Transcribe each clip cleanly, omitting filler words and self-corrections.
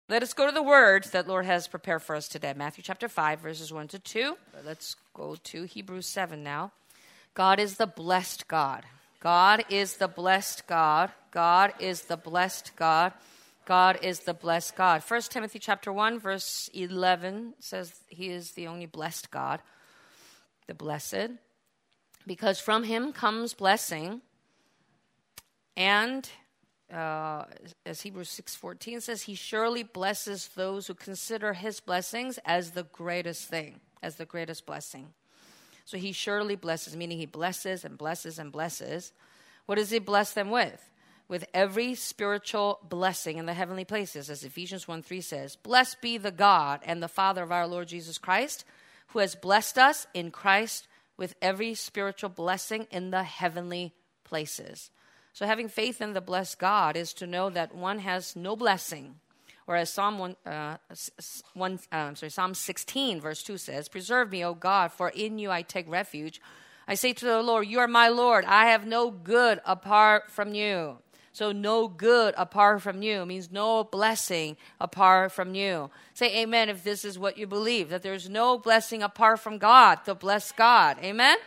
Let us go to the words that Lord has prepared for us today. Matthew chapter 5, verses 1 to 2. Let's go to Hebrews 7 now. God is the blessed God. God is the blessed God. God is the blessed God. God is the blessed God. 1 Timothy chapter 1, verse 11 says he is the only blessed God, the blessed, because from him comes blessing. And as Hebrews 6:14 says, he surely blesses those who consider his blessings as the greatest thing, as the greatest blessing. So he surely blesses, meaning he blesses and blesses and blesses. What does he bless them with? With every spiritual blessing in the heavenly places, as Ephesians 1:3 says, blessed be the God and the Father of our Lord Jesus Christ, who has blessed us in Christ with every spiritual blessing in the heavenly places. So having faith in the blessed God is to know that one has no blessing. Or as Psalm 16, verse 2 says, preserve me, O God, for in you I take refuge. I say to the Lord, you are my Lord. I have no good apart from you. So no good apart from you means no blessing apart from you. Say amen if this is what you believe, that there's no blessing apart from God, the blessed God. Amen?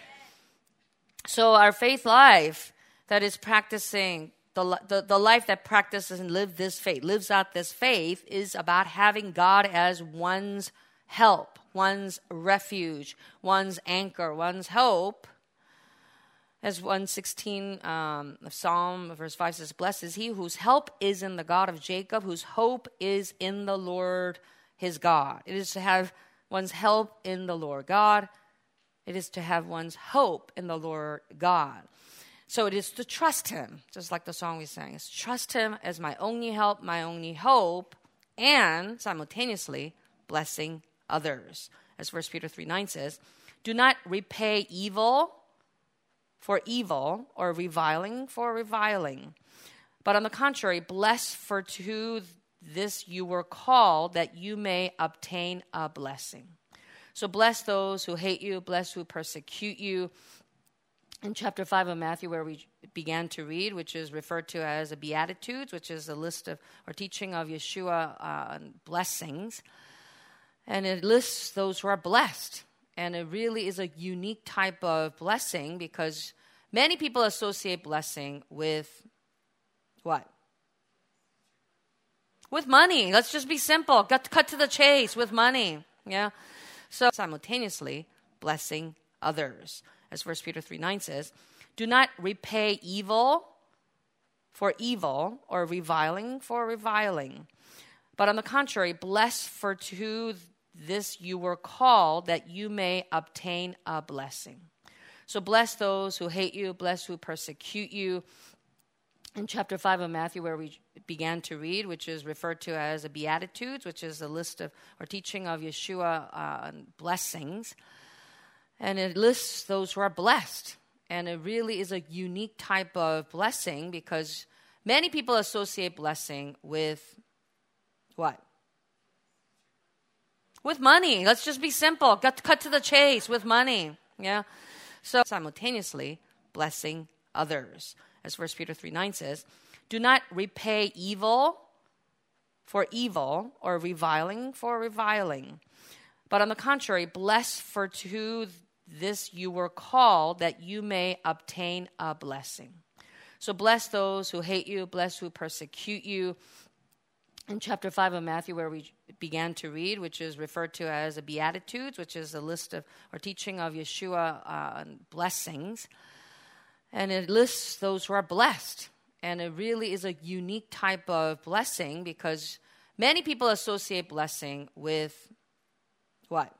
So our faith life that is practicing, the life that practices and lives out this faith is about having God as one's help, one's refuge, one's anchor, one's hope. As 116 of Psalm verse 5 says, blessed is he whose help is in the God of Jacob, whose hope is in the Lord his God. It is to have one's help in the Lord God. It is to have one's hope in the Lord God. So it is to trust him, just like the song we sang. It's trust him as my only help, my only hope, and simultaneously blessing others. As 1 Peter 3:9 says, do not repay evil for evil or reviling for reviling. But on the contrary, bless, for to this you were called, that you may obtain a blessing. So bless those who hate you, bless who persecute you. In chapter 5 of Matthew, where we began to read, which is referred to as the Beatitudes, which is a list of or teaching of Yeshua blessings. And it lists those who are blessed. And it really is a unique type of blessing because many people associate blessing with what? With money. Let's just be simple. Cut to the chase with money. Yeah. So simultaneously blessing others. As 1 Peter 3:9 says, do not repay evil for evil or reviling for reviling. But on the contrary, bless, for to this you were called, that you may obtain a blessing. So bless those who hate you, bless who persecute you. In chapter 5 of Matthew, where we began to read, which is referred to as the Beatitudes, which is a list of or teaching of Yeshua blessings. And it lists those who are blessed. And it really is a unique type of blessing because many people associate blessing with what? With money. Let's just be simple. Cut to the chase with money. Yeah. So simultaneously blessing others. As 1 Peter 3:9 says, do not repay evil for evil or reviling for reviling. But on the contrary, bless, for to this you were called, that you may obtain a blessing. So bless those who hate you, bless who persecute you. In chapter 5 of Matthew, where we began to read, which is referred to as the Beatitudes, which is a list of or teaching of Yeshua blessings. And it lists those who are blessed. And it really is a unique type of blessing because many people associate blessing with what?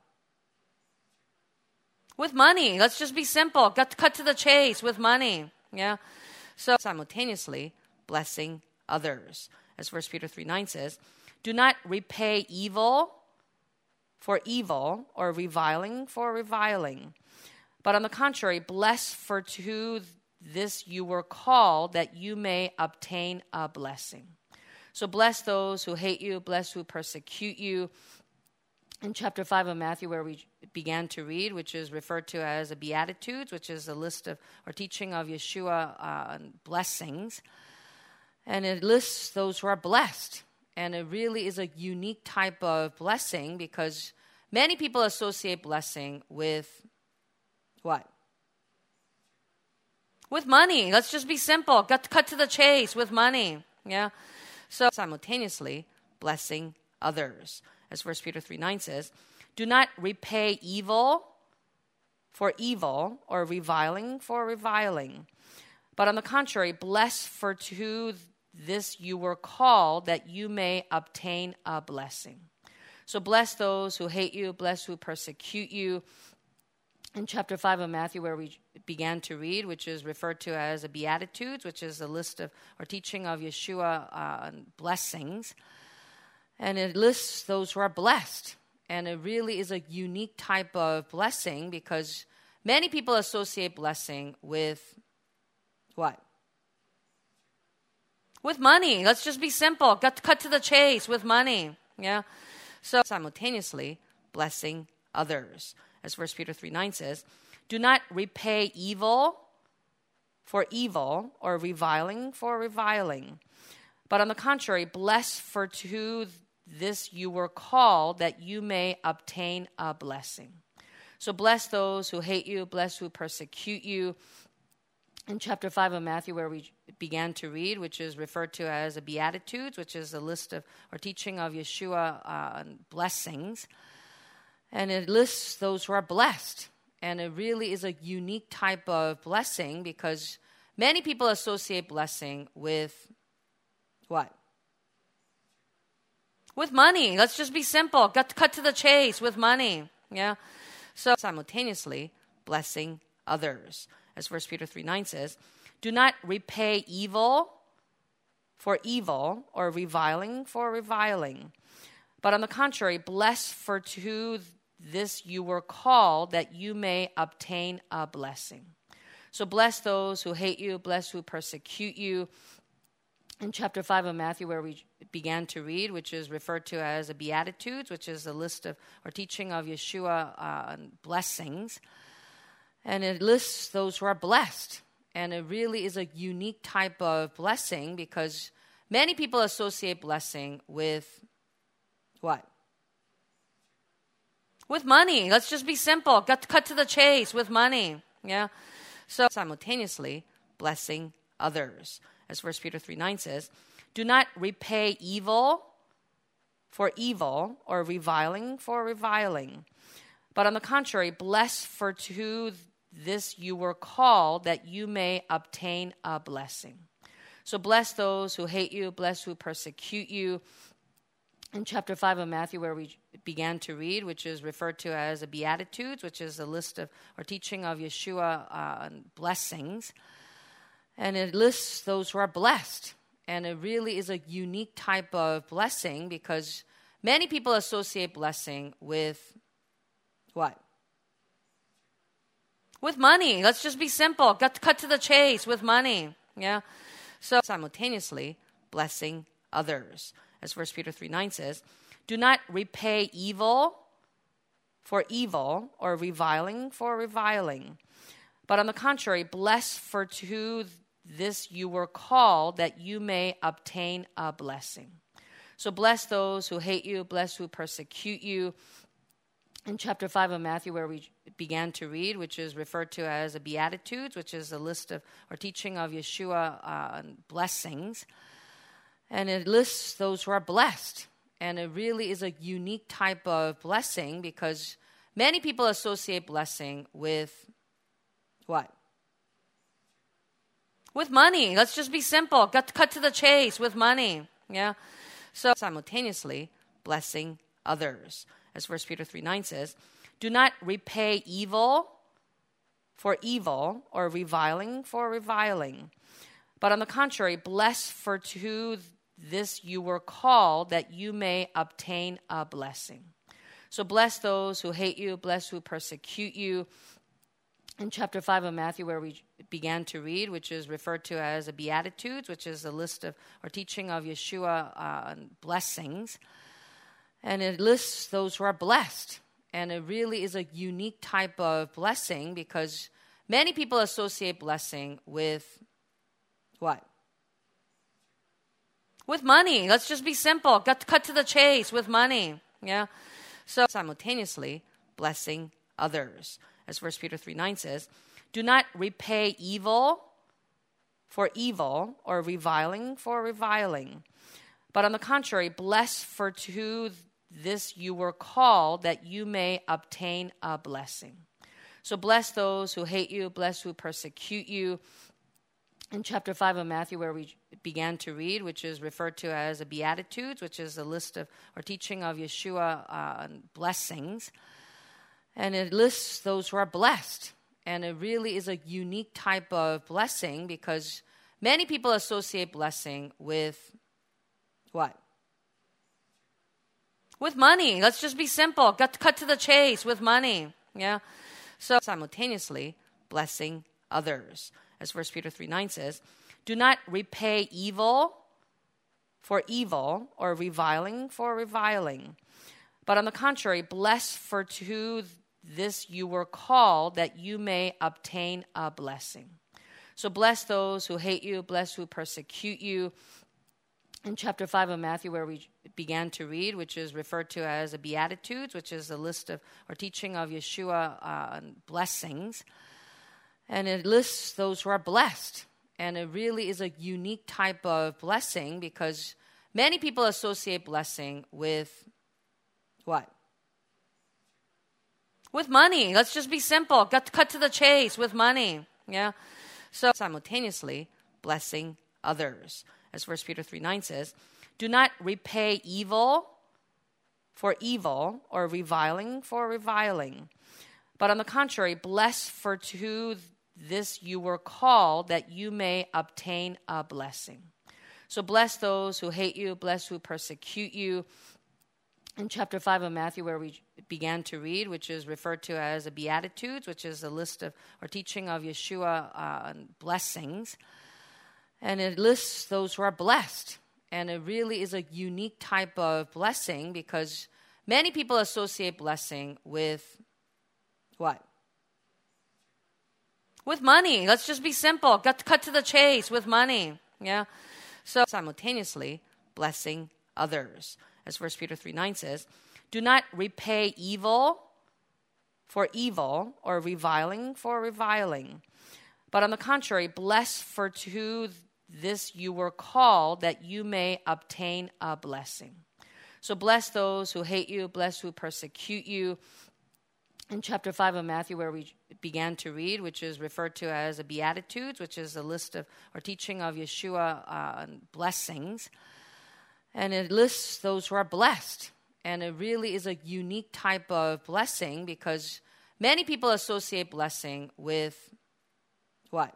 With money. Let's just be simple. Cut to the chase with money. Yeah. So simultaneously blessing others. As 1 Peter 3:9 says, do not repay evil for evil or reviling for reviling. But on the contrary, bless, for to this you were called, that you may obtain a blessing. So bless those who hate you, bless who persecute you. In chapter 5 of Matthew, where we began to read, which is referred to as the Beatitudes, which is a list of or teaching of Yeshua blessings. And it lists those who are blessed. And it really is a unique type of blessing because many people associate blessing with what? With money. Let's just be simple. Cut to the chase with money. Yeah. So simultaneously blessing others. As 1 Peter 3:9 says, do not repay evil for evil or reviling for reviling. But on the contrary, bless, for to this you were called, that you may obtain a blessing. So bless those who hate you, bless who persecute you. In chapter 5 of Matthew, where we began to read, which is referred to as the Beatitudes, which is a list of or teaching of Yeshua blessings. And it lists those who are blessed. And it really is a unique type of blessing because many people associate blessing with what? With money. Let's just be simple. Cut to the chase with money. Yeah. So simultaneously blessing others. As 1 Peter 3:9 says, do not repay evil for evil or reviling for reviling. But on the contrary, bless, for to this you were called, that you may obtain a blessing. So bless those who hate you, bless who persecute you. In chapter 5 of Matthew, where we began to read, which is referred to as the Beatitudes, which is a list of or teaching of Yeshua blessings. And it lists those who are blessed. And it really is a unique type of blessing because many people associate blessing with what? With money. Let's just be simple. Cut to the chase with money. Yeah. So simultaneously blessing others. As 1 Peter 3:9 says, do not repay evil for evil or reviling for reviling. But on the contrary, bless, for to this you were called, that you may obtain a blessing. So bless those who hate you, bless who persecute you. In chapter 5 of Matthew, where we began to read, which is referred to as the Beatitudes, which is a list of or teaching of Yeshua blessings. And it lists those who are blessed. And it really is a unique type of blessing because many people associate blessing with what? With money. Let's just be simple. Cut to the chase with money. Yeah. So simultaneously blessing others. As 1 Peter 3:9 says, do not repay evil for evil or reviling for reviling. But on the contrary, bless, for to this you were called, that you may obtain a blessing. So bless those who hate you, bless who persecute you. In chapter 5 of Matthew, where we began to read, which is referred to as the Beatitudes, which is a list of or teaching of Yeshua blessings. And it lists those who are blessed. And it really is a unique type of blessing because many people associate blessing with what? With money. Let's just be simple. Cut to the chase with money. Yeah. So simultaneously blessing others. As 1 Peter 3:9 says, do not repay evil for evil or reviling for reviling. But on the contrary, bless, for to this you were called, that you may obtain a blessing. So bless those who hate you, bless who persecute you. In chapter 5 of Matthew, where we began to read, which is referred to as the Beatitudes, which is a list of or teaching of Yeshua blessings. And it lists those who are blessed. And it really is a unique type of blessing because many people associate blessing with what? With money. Let's just be simple. Cut to the chase with money. Yeah. So simultaneously blessing others. As 1 Peter 3:9 says, do not repay evil for evil or reviling for reviling. But on the contrary, bless, for to this you were called, that you may obtain a blessing. So bless those who hate you, bless who persecute you. In chapter 5 of Matthew, where we began to read, which is referred to as the Beatitudes, which is a list of or teaching of Yeshua blessings. And it lists those who are blessed. And it really is a unique type of blessing because many people associate blessing with what? With money. Let's just be simple. Cut to the chase with money. Yeah. So simultaneously blessing others. As 1 Peter 3:9 says, do not repay evil for evil or reviling for reviling. But on the contrary, bless, for to this you were called, that you may obtain a blessing. So bless those who hate you, bless who persecute you. In chapter 5 of Matthew, where we began to read, which is referred to as the Beatitudes, which is a list of or teaching of Yeshua blessings. And it lists those who are blessed. And it really is a unique type of blessing because many people associate blessing with what? With money. Let's just be simple. Cut to the chase with money. Yeah. So simultaneously blessing others. As 1 Peter 3:9 says, do not repay evil for evil or reviling for reviling. But on the contrary, bless, for to this you were called, that you may obtain a blessing. So bless those who hate you, bless who persecute you. In chapter 5 of Matthew, where we began to read, which is referred to as the Beatitudes, which is a list of or teaching of Yeshua blessings. And it lists those who are blessed. And it really is a unique type of blessing because many people associate blessing with what? With money. Let's just be simple. Cut to the chase with money. Yeah. So simultaneously blessing others. As 1 Peter 3:9 says, do not repay evil for evil or reviling for reviling. But on the contrary, bless, for to this you were called, that you may obtain a blessing. So bless those who hate you, bless who persecute you. In chapter 5 of Matthew, where we began to read, which is referred to as the Beatitudes, which is a list of or teaching of Yeshua blessings. And it lists those who are blessed. And it really is a unique type of blessing because many people associate blessing with what? With money. Let's just be simple. Cut to the chase with money. Yeah. So simultaneously blessing others. As 1 Peter 3:9 says, do not repay evil for evil or reviling for reviling. But on the contrary, bless, for to this you were called, that you may obtain a blessing. So bless those who hate you, bless who persecute you. In chapter 5 of Matthew, where we began to read, which is referred to as the Beatitudes, which is a list of or teaching of Yeshua blessings. And it lists those who are blessed. And it really is a unique type of blessing because many people associate blessing with what?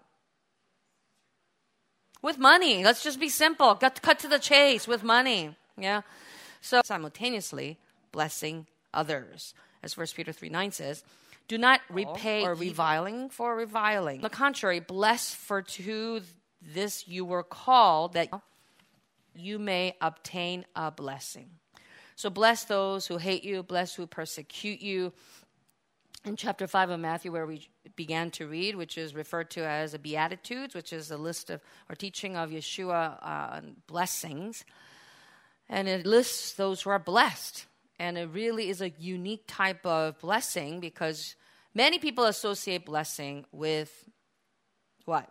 With money. Let's just be simple. Cut to the chase with money. Yeah. So simultaneously blessing others. As 1 Peter 3:9 says, do not repay or reviling for reviling. On the contrary, bless, for to this you were called, that you may obtain a blessing. So bless those who hate you, bless who persecute you. In chapter 5 of Matthew, where we began to read, which is referred to as the Beatitudes, which is a list of or teaching of Yeshua blessings. And it lists those who are blessed. And it really is a unique type of blessing because many people associate blessing with what?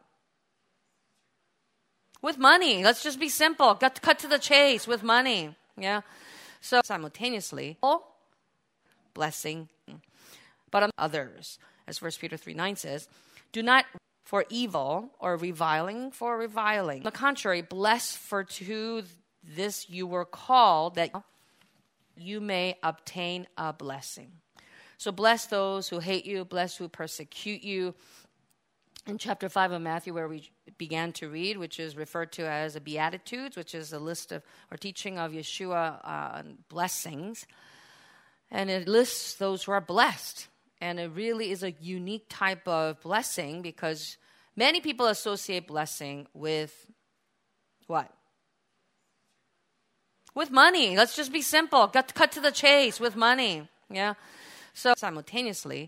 With money. Let's just be simple. Cut to the chase with money. Yeah. So simultaneously blessing, but on others. As 1 Peter 3:9 says, do not for evil or reviling for reviling. On the contrary, bless, for to this you were called, that you may obtain a blessing. So bless those who hate you, bless who persecute you. In chapter 5 of Matthew, where we began to read, which is referred to as the Beatitudes, which is a list of or teaching of Yeshua blessings. And it lists those who are blessed. And it really is a unique type of blessing because many people associate blessing with what? With money. Let's just be simple. Cut to the chase with money. Yeah. So simultaneously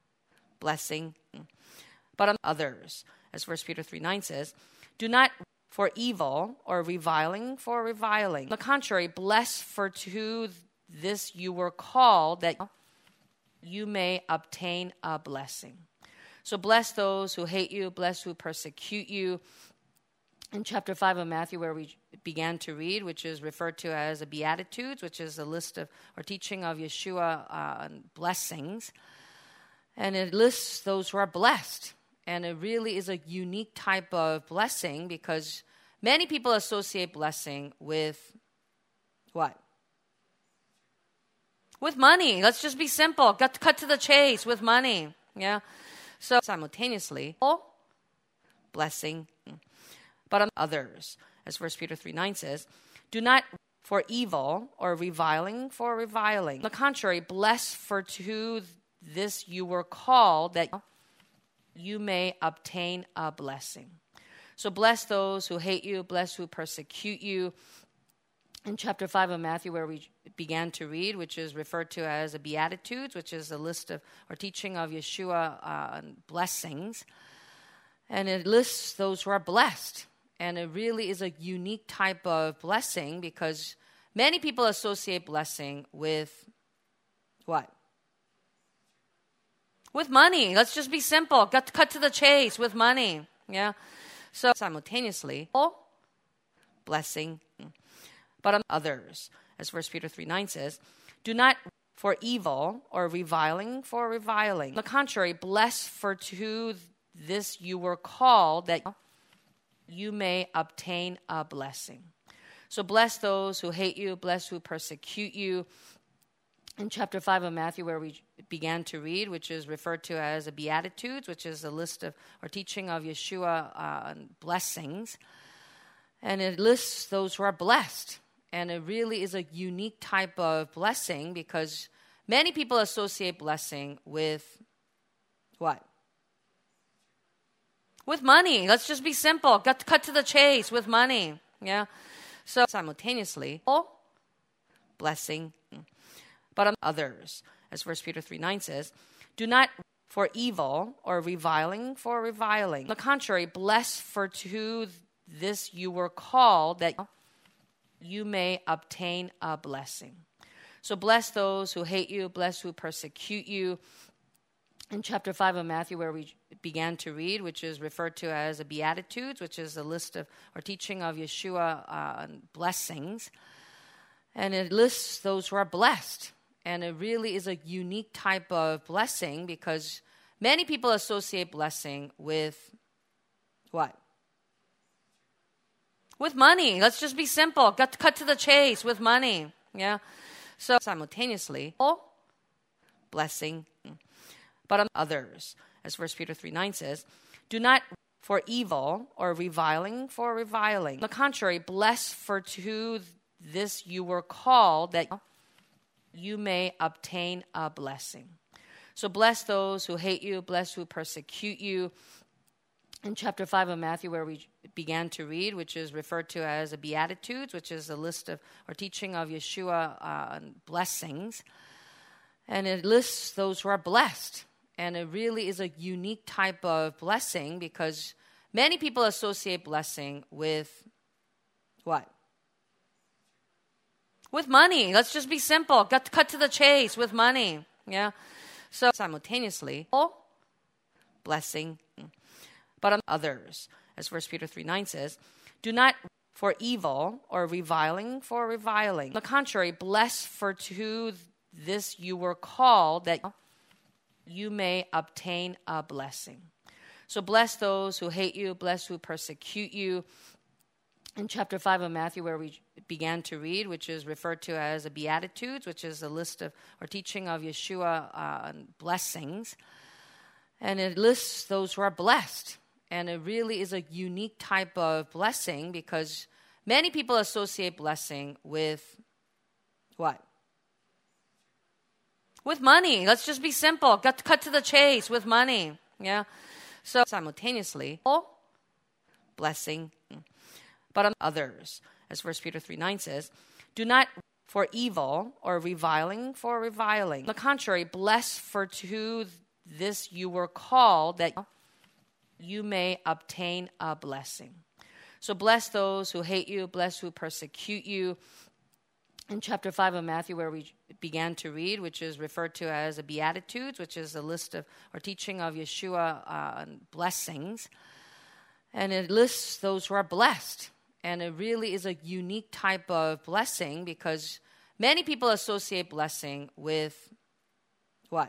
blessing, but on others. As 1 Peter 3:9 says, do not for evil or reviling for reviling. On the contrary, bless, for to this you were called, that you may obtain a blessing. So bless those who hate you, bless who persecute you. In chapter 5 of Matthew, where we began to read, which is referred to as the Beatitudes, which is a list of or teaching of Yeshua blessings. And it lists those who are blessed. And it really is a unique type of blessing because many people associate blessing with what? With money. Let's just be simple. Cut to the chase with money. Yeah. So simultaneously, blessing, but on others, as 1 Peter 3:9 says, do not for evil or reviling for reviling. On the contrary, bless, for to this you were called, that you may obtain a blessing. So bless those who hate you, bless who persecute you. In chapter 5 of Matthew, where we began to read, which is referred to as the Beatitudes, which is a list of or teaching of Yeshua blessings. And it lists those who are blessed. And it really is a unique type of blessing because many people associate blessing with what? With money. Let's just be simple. Cut to the chase with money. Yeah. So simultaneously, blessing, but on others, as 1 Peter 3:9 says, do not for evil or reviling for reviling. On the contrary, bless, for to this you were called, that you may obtain a blessing. So bless those who hate you, bless who persecute you. In chapter 5 of Matthew, where we began to read, which is referred to as the Beatitudes, which is a list of or teaching of Yeshua blessings. And it lists those who are blessed. And it really is a unique type of blessing because many people associate blessing with what? With money. Let's just be simple. Cut to the chase with money. Yeah. So simultaneously, blessing, but on others, as 1 Peter 3:9 says, do not for evil or reviling for reviling. On the contrary, bless, for to this you were called, that you may obtain a blessing. So bless those who hate you, bless who persecute you. In chapter 5 of Matthew, where we began to read, which is referred to as the Beatitudes, which is a list of or teaching of Yeshua blessings. And it lists those who are blessed. And it really is a unique type of blessing because many people associate blessing with what? With money. Let's just be simple. Cut to the chase with money. Yeah. So simultaneously, blessing, but on others, as 1 Peter 3:9 says, do not for evil or reviling for reviling. On the contrary, bless, for to this you were called, that you may obtain a blessing. So bless those who hate you, bless who persecute you. In chapter 5 of Matthew, where we began to read, which is referred to as the Beatitudes, which is a list of or teaching of Yeshua blessings. And it lists those who are blessed. And it really is a unique type of blessing because many people associate blessing with what? With money. Let's just be simple. Cut to the chase with money. Yeah. So simultaneously, blessing, but on others, as 1 Peter 3:9 says, do not for evil or reviling for reviling. On the contrary, bless, for to this you were called, that you may obtain a blessing. So bless those who hate you, bless who persecute you. In chapter 5 of Matthew, where we began to read, which is referred to as the Beatitudes, which is a list of or teaching of Yeshua blessings. And it lists those who are blessed. And it really is a unique type of blessing because many people associate blessing with what? With money. Let's just be simple. Cut to the chase with money. Yeah. So simultaneously, blessing, but on others, as 1 Peter 3:9 says, do not for evil or reviling for reviling. On the contrary, bless, for to this you were called, that you may obtain a blessing. So bless those who hate you, bless who persecute you. In chapter 5 of Matthew, where we began to read, which is referred to as the Beatitudes, which is a list of or teaching of Yeshua blessings. And it lists those who are blessed. And it really is a unique type of blessing because many people associate blessing with what?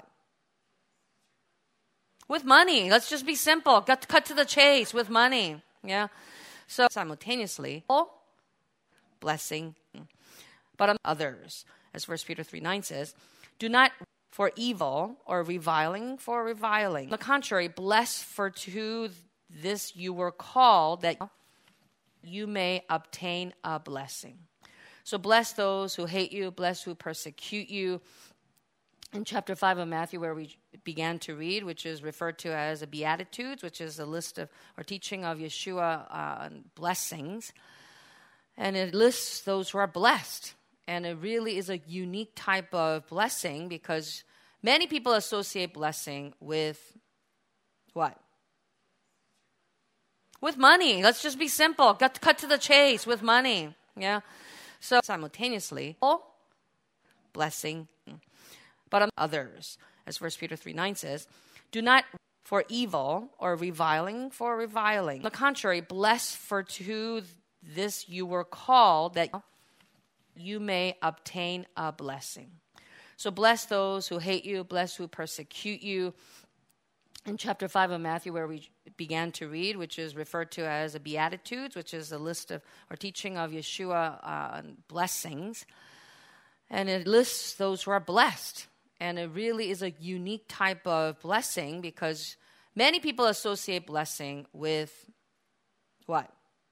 With money. Let's just be simple. Cut to the chase with money. Yeah. So simultaneously, blessing, but on others, as 1 Peter 3:9 says, do not for evil or reviling for reviling. On the contrary, bless for to this you were called that you may obtain a blessing. So bless those who hate you, bless who persecute you. In chapter 5 of Matthew, where we began to read, which is referred to as the Beatitudes, which is a list of or teaching of Yeshua blessings. And it lists those who are blessed. And it really is a unique type of blessing because many people associate blessing with what? With money. Let's just be simple. Cut to the chase with money. Yeah. So simultaneously, blessing, but on others, as 1 Peter 3:9 says, do not for evil or reviling for reviling. On the contrary, bless for to this you were called that you may obtain a blessing. So bless those who hate you, bless who persecute you. In chapter 5 of Matthew, where we began to read, which is referred to as the Beatitudes, which is a list of or teaching of Yeshua blessings. And it lists those who are blessed. And it really is a unique type of blessing because many people associate blessing with what?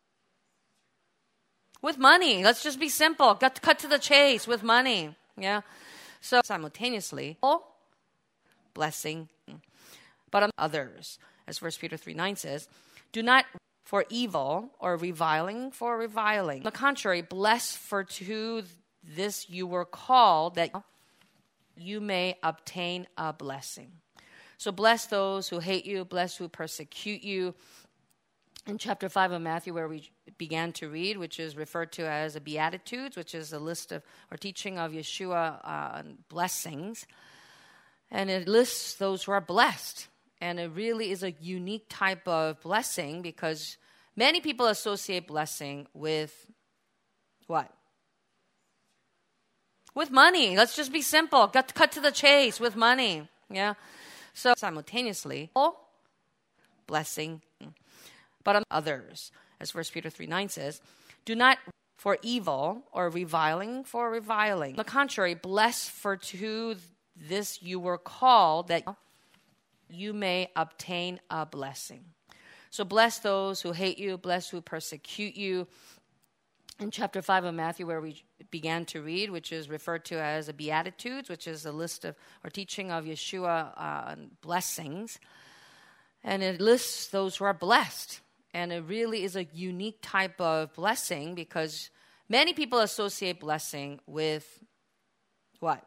With money. Let's just be simple. Cut to the chase with money. Yeah. So simultaneously, blessing, but on others, as 1 Peter 3:9 says, do not for evil or reviling for reviling. On the contrary, bless for to this you were called that you may obtain a blessing. So bless those who hate you, bless who persecute you. In chapter 5 of Matthew, where we began to read, which is referred to as the Beatitudes, which is a list of or teaching of Yeshua blessings. And it lists those who are blessed. And it really is a unique type of blessing because many people associate blessing with what? With money. Let's just be simple. Cut to the chase with money. Yeah. So simultaneously, blessing, but on others, as 1 Peter 3:9 says, do not for evil or reviling for reviling. On the contrary, bless for to this you were called that you may obtain a blessing. So bless those who hate you, bless who persecute you. In chapter 5 of Matthew, where we began to read, which is referred to as the Beatitudes, which is a list of or teaching of Yeshua blessings. And it lists those who are blessed. And it really is a unique type of blessing because many people associate blessing with what?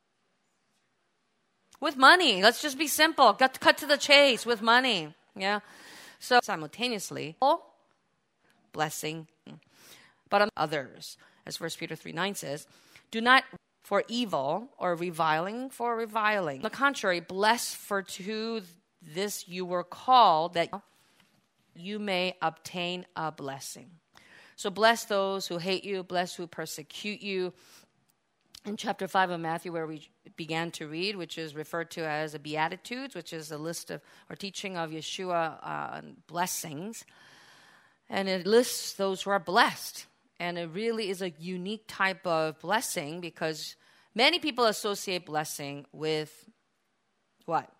With money. Let's just be simple. Cut to the chase with money. Yeah. So simultaneously, blessing, but on others, as 1 Peter 3:9 says, do not for evil or reviling for reviling. On the contrary, bless for to this you were called that you may obtain a blessing. So bless those who hate you, bless who persecute you. In chapter 5 of Matthew, where we began to read, which is referred to as the Beatitudes, which is a list of or teaching of Yeshua blessings. And it lists those who are blessed. And it really is a unique type of blessing because many people associate blessing with what?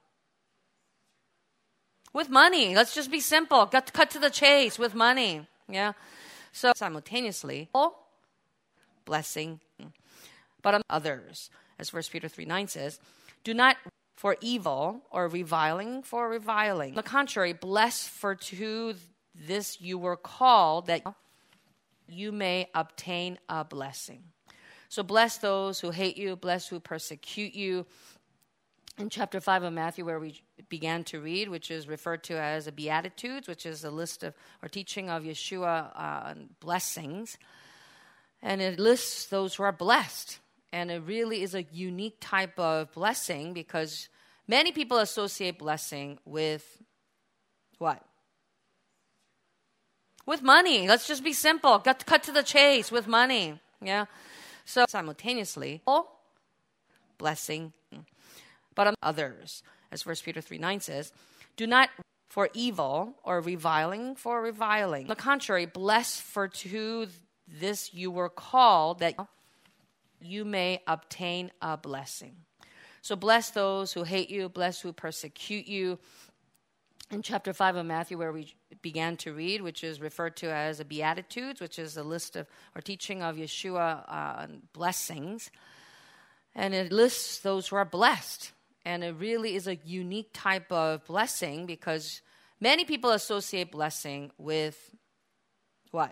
With money. Let's just be simple. Cut to the chase with money. Yeah. So simultaneously, blessing, but on others, as 1 Peter 3:9 says, do not for evil or reviling for reviling. On the contrary, bless for to this you were called that you may obtain a blessing. So bless those who hate you, bless who persecute you. in chapter 5 of Matthew, where we began to read, which is referred to as the Beatitudes, which is a list of or teaching of Yeshua blessings. And it lists those who are blessed. And it really is a unique type of blessing because many people associate blessing with what? With money. Let's just be simple. Cut to the chase with money. Yeah. So simultaneously, blessing, but others, as 1 Peter 3:9 says, do not for evil or reviling for reviling. On the contrary, bless for to this you were called that you may obtain a blessing. So bless those who hate you, bless who persecute you. In chapter 5 of Matthew, where we began to read, which is referred to as the Beatitudes, which is a list of or teaching of Yeshua blessings. And it lists those who are blessed. And it really is a unique type of blessing because many people associate blessing with what?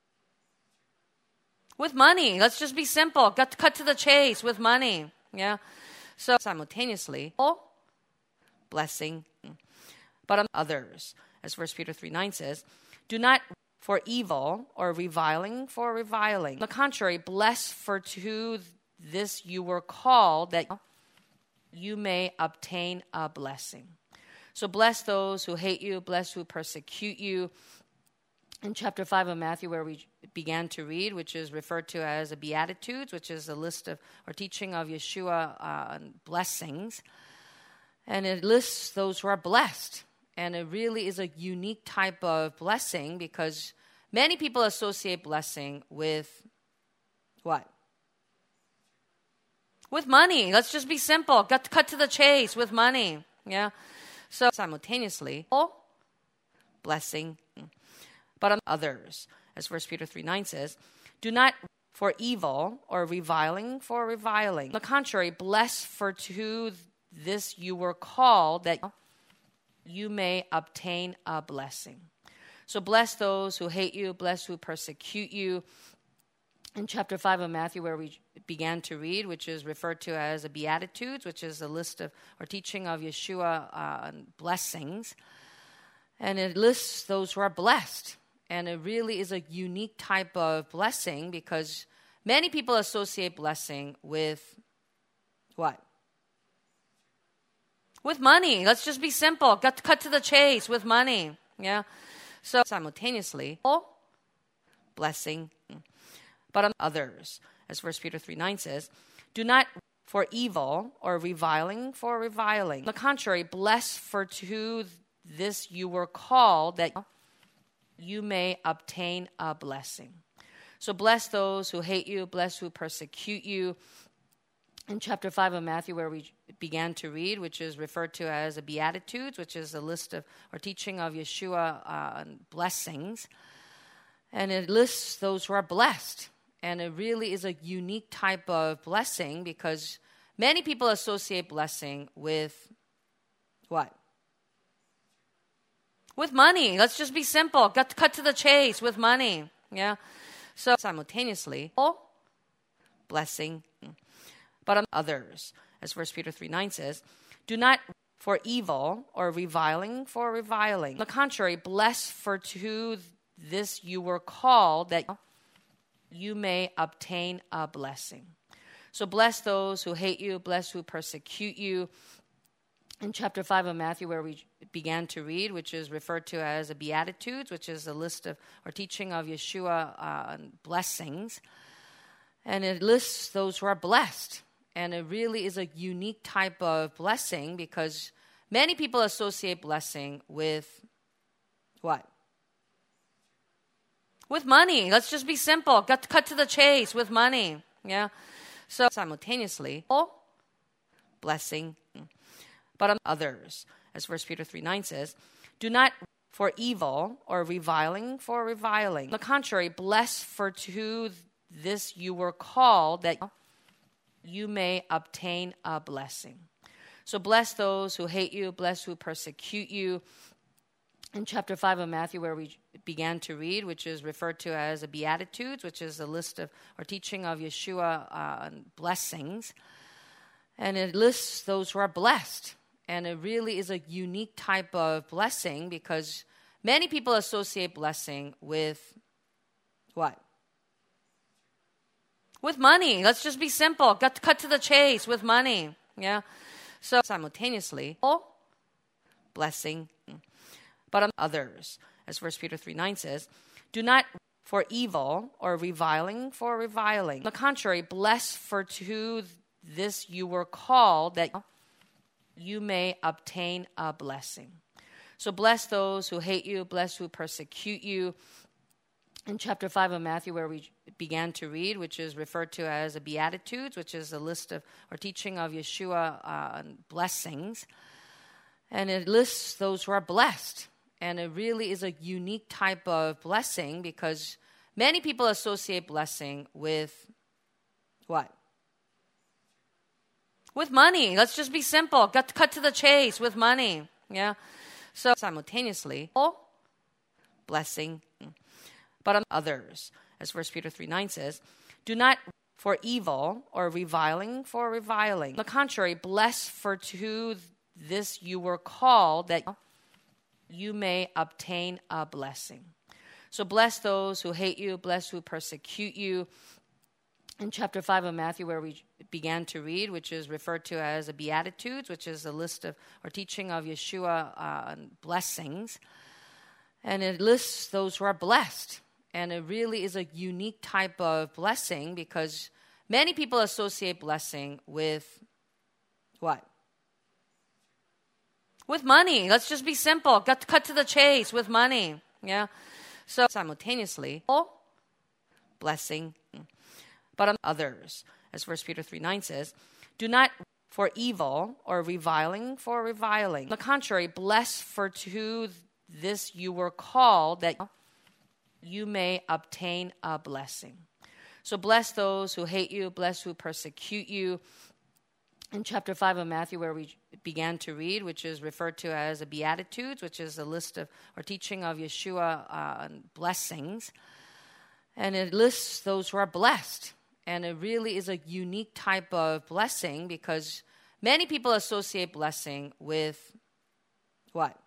With money. Let's just be simple. Cut to the chase with money. Yeah. So simultaneously, blessing, but others, as 1 Peter 3:9 says, do not for evil or reviling for reviling. On the contrary, bless for to this you were called that you may obtain a blessing. So bless those who hate you, bless who persecute you. In chapter 5 of Matthew, where we began to read, which is referred to as the Beatitudes, which is a list of or teaching of Yeshua blessings. And it lists those who are blessed. And it really is a unique type of blessing because many people associate blessing with what? With money. Let's just be simple. Cut to the chase with money. Yeah. So simultaneously, blessing, but others, as 1 Peter 3:9 says, do not for evil or reviling for reviling. On the contrary, bless for to this you were called that you may obtain a blessing. So bless those who hate you, bless who persecute you. In chapter 5 of Matthew, where we began to read, which is referred to as the Beatitudes, which is a list of or teaching of Yeshua blessings. And it lists those who are blessed. And it really is a unique type of blessing because many people associate blessing with what? With money. Let's just be simple. Cut to the chase with money. Yeah. So simultaneously, blessing, but others, as 1 Peter 3:9 says, do not for evil or reviling for reviling. On the contrary, bless for to this you were called that you may obtain a blessing. So bless those who hate you, bless who persecute you. In chapter 5 of Matthew, where we began to read, which is referred to as the Beatitudes, which is a list of or teaching of Yeshua blessings. And it lists those who are blessed. And it really is a unique type of blessing because many people associate blessing with what? With money. Let's just be simple. Cut to the chase with money. Yeah. So simultaneously, blessing, but others, as 1 Peter 3:9 says, do not for evil or reviling for reviling. On the contrary, bless for to this you were called that you may obtain a blessing. So bless those who hate you, bless who persecute you. In chapter 5 of Matthew, where we began to read, which is referred to as the Beatitudes, which is a list of or teaching of Yeshua blessings. And it lists those who are blessed. And it really is a unique type of blessing because many people associate blessing with what? With money. Let's just be simple. Cut to the chase with money. Yeah. So simultaneously, blessing, but others, as 1 Peter 3:9 says, do not for evil or reviling for reviling. On the contrary, bless for to this you were called that you may obtain a blessing. So bless those who hate you, bless who persecute you. In chapter 5 of Matthew, where we began to read, which is referred to as the Beatitudes, which is a list of or teaching of Yeshua blessings. And it lists those who are blessed. And it really is a unique type of blessing because many people associate blessing with what? With money. Let's just be simple. Cut to the chase with money. Yeah. So simultaneously, blessing, but others, as 1 Peter 3:9 says, do not for evil or reviling for reviling. On the contrary, bless for to this you were called that you may obtain a blessing. So bless those who hate you, bless who persecute you. In chapter 5 of Matthew, where we began to read, which is referred to as the Beatitudes, which is a list of or teaching of Yeshua blessings. And it lists those who are blessed. And it really is a unique type of blessing because many people associate blessing with what? With money. Let's just be simple. Cut to the chase with money. Yeah. So simultaneously, blessing, but others, as 1 Peter 3:9 says, do not for evil or reviling for reviling. On the contrary, bless for to this you were called that you may obtain a blessing. So bless those who hate you, bless who persecute you. In chapter 5 of Matthew, where we began to read, which is referred to as the Beatitudes, which is a list of or teaching of Yeshua blessings. And it lists those who are blessed. And it really is a unique type of blessing because many people associate blessing with what? With money. Let's just be simple. Cut to the chase with money. Yeah. So simultaneously, blessing, but others, as 1 Peter 3:9 says, do not for evil or reviling for reviling. On the contrary, bless for to this you were called that you may obtain a blessing. So bless those who hate you, bless who persecute you. In chapter 5 of Matthew, where we began to read, which is referred to as the Beatitudes, which is a list of or teaching of Yeshua blessings. And it lists those who are blessed. And it really is a unique type of blessing because many people associate blessing with what?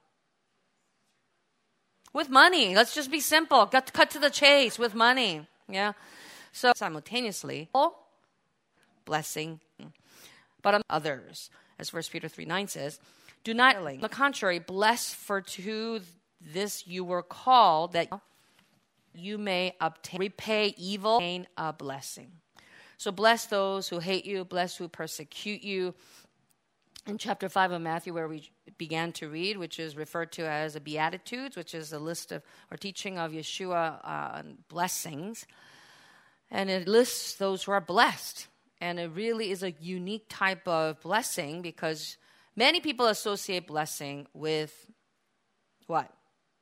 With money. Let's just be simple. Cut to the chase with money. Yeah. So simultaneously, blessing, but others, as 1 Peter 3:9 says, do not, on the contrary, bless for to this you were called that you may obtain, repay evil, obtain a blessing. So bless those who hate you, bless who persecute you. In chapter 5 of Matthew, where we began to read, which is referred to as the Beatitudes, which is a list of or teaching of Yeshua blessings. And it lists those who are blessed. And it really is a unique type of blessing because many people associate blessing with what?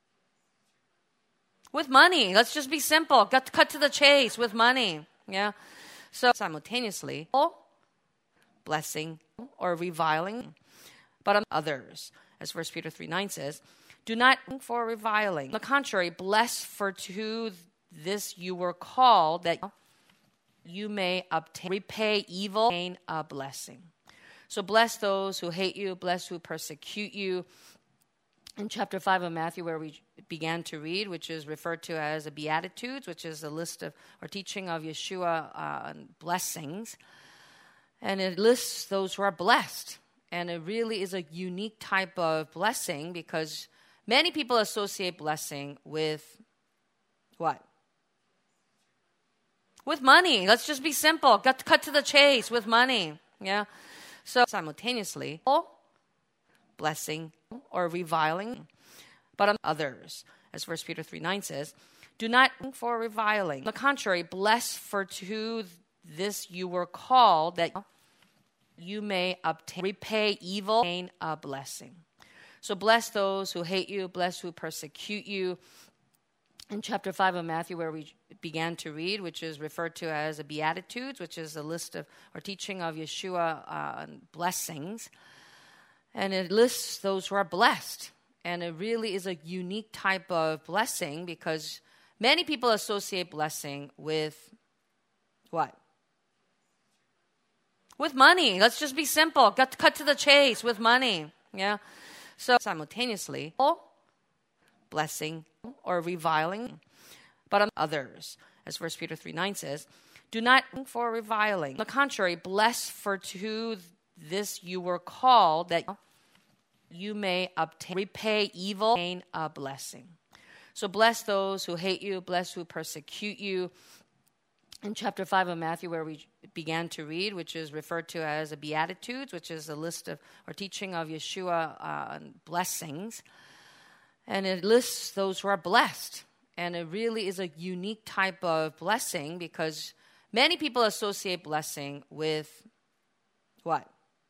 With money. Let's just be simple. Cut to the chase with money. Yeah. So simultaneously, blessing or reviling, but others, as 1 Peter 3:9 says, do not for reviling. On the contrary, bless for to this you were called that you may obtain, repay evil, obtain a blessing. So bless those who hate you, bless who persecute you. In chapter 5 of Matthew, where we began to read, which is referred to as the Beatitudes, which is a list of or teaching of Yeshua blessings. And it lists those who are blessed. And it really is a unique type of blessing because many people associate blessing with what? With money. Let's just be simple. Cut to the chase with money. Yeah. So simultaneously, blessing or reviling, but others, as 1 Peter 3:9 says, do not for reviling. On the contrary, bless for to this you were called that you may obtain, repay evil, obtain a blessing. So bless those who hate you, bless who persecute you. In chapter 5 of Matthew, where we began to read, which is referred to as the Beatitudes, which is a list of or teaching of Yeshua blessings. And it lists those who are blessed. And it really is a unique type of blessing because many people associate blessing with what? with money. Let's just be simple. Cut to the chase with money. Yeah. So simultaneously, blessing or reviling, but on others, as 1 Peter 3:9 says, do not for reviling. On the contrary, bless, for to this you were called, that you may obtain, repay evil, gain a blessing. So bless those who hate you, bless who persecute you. In chapter 5 of Matthew, where we began to read, which is referred to as the Beatitudes, which is a list of or teaching of Yeshua blessings. And it lists those who are blessed. And it really is a unique type of blessing because many people associate blessing with what?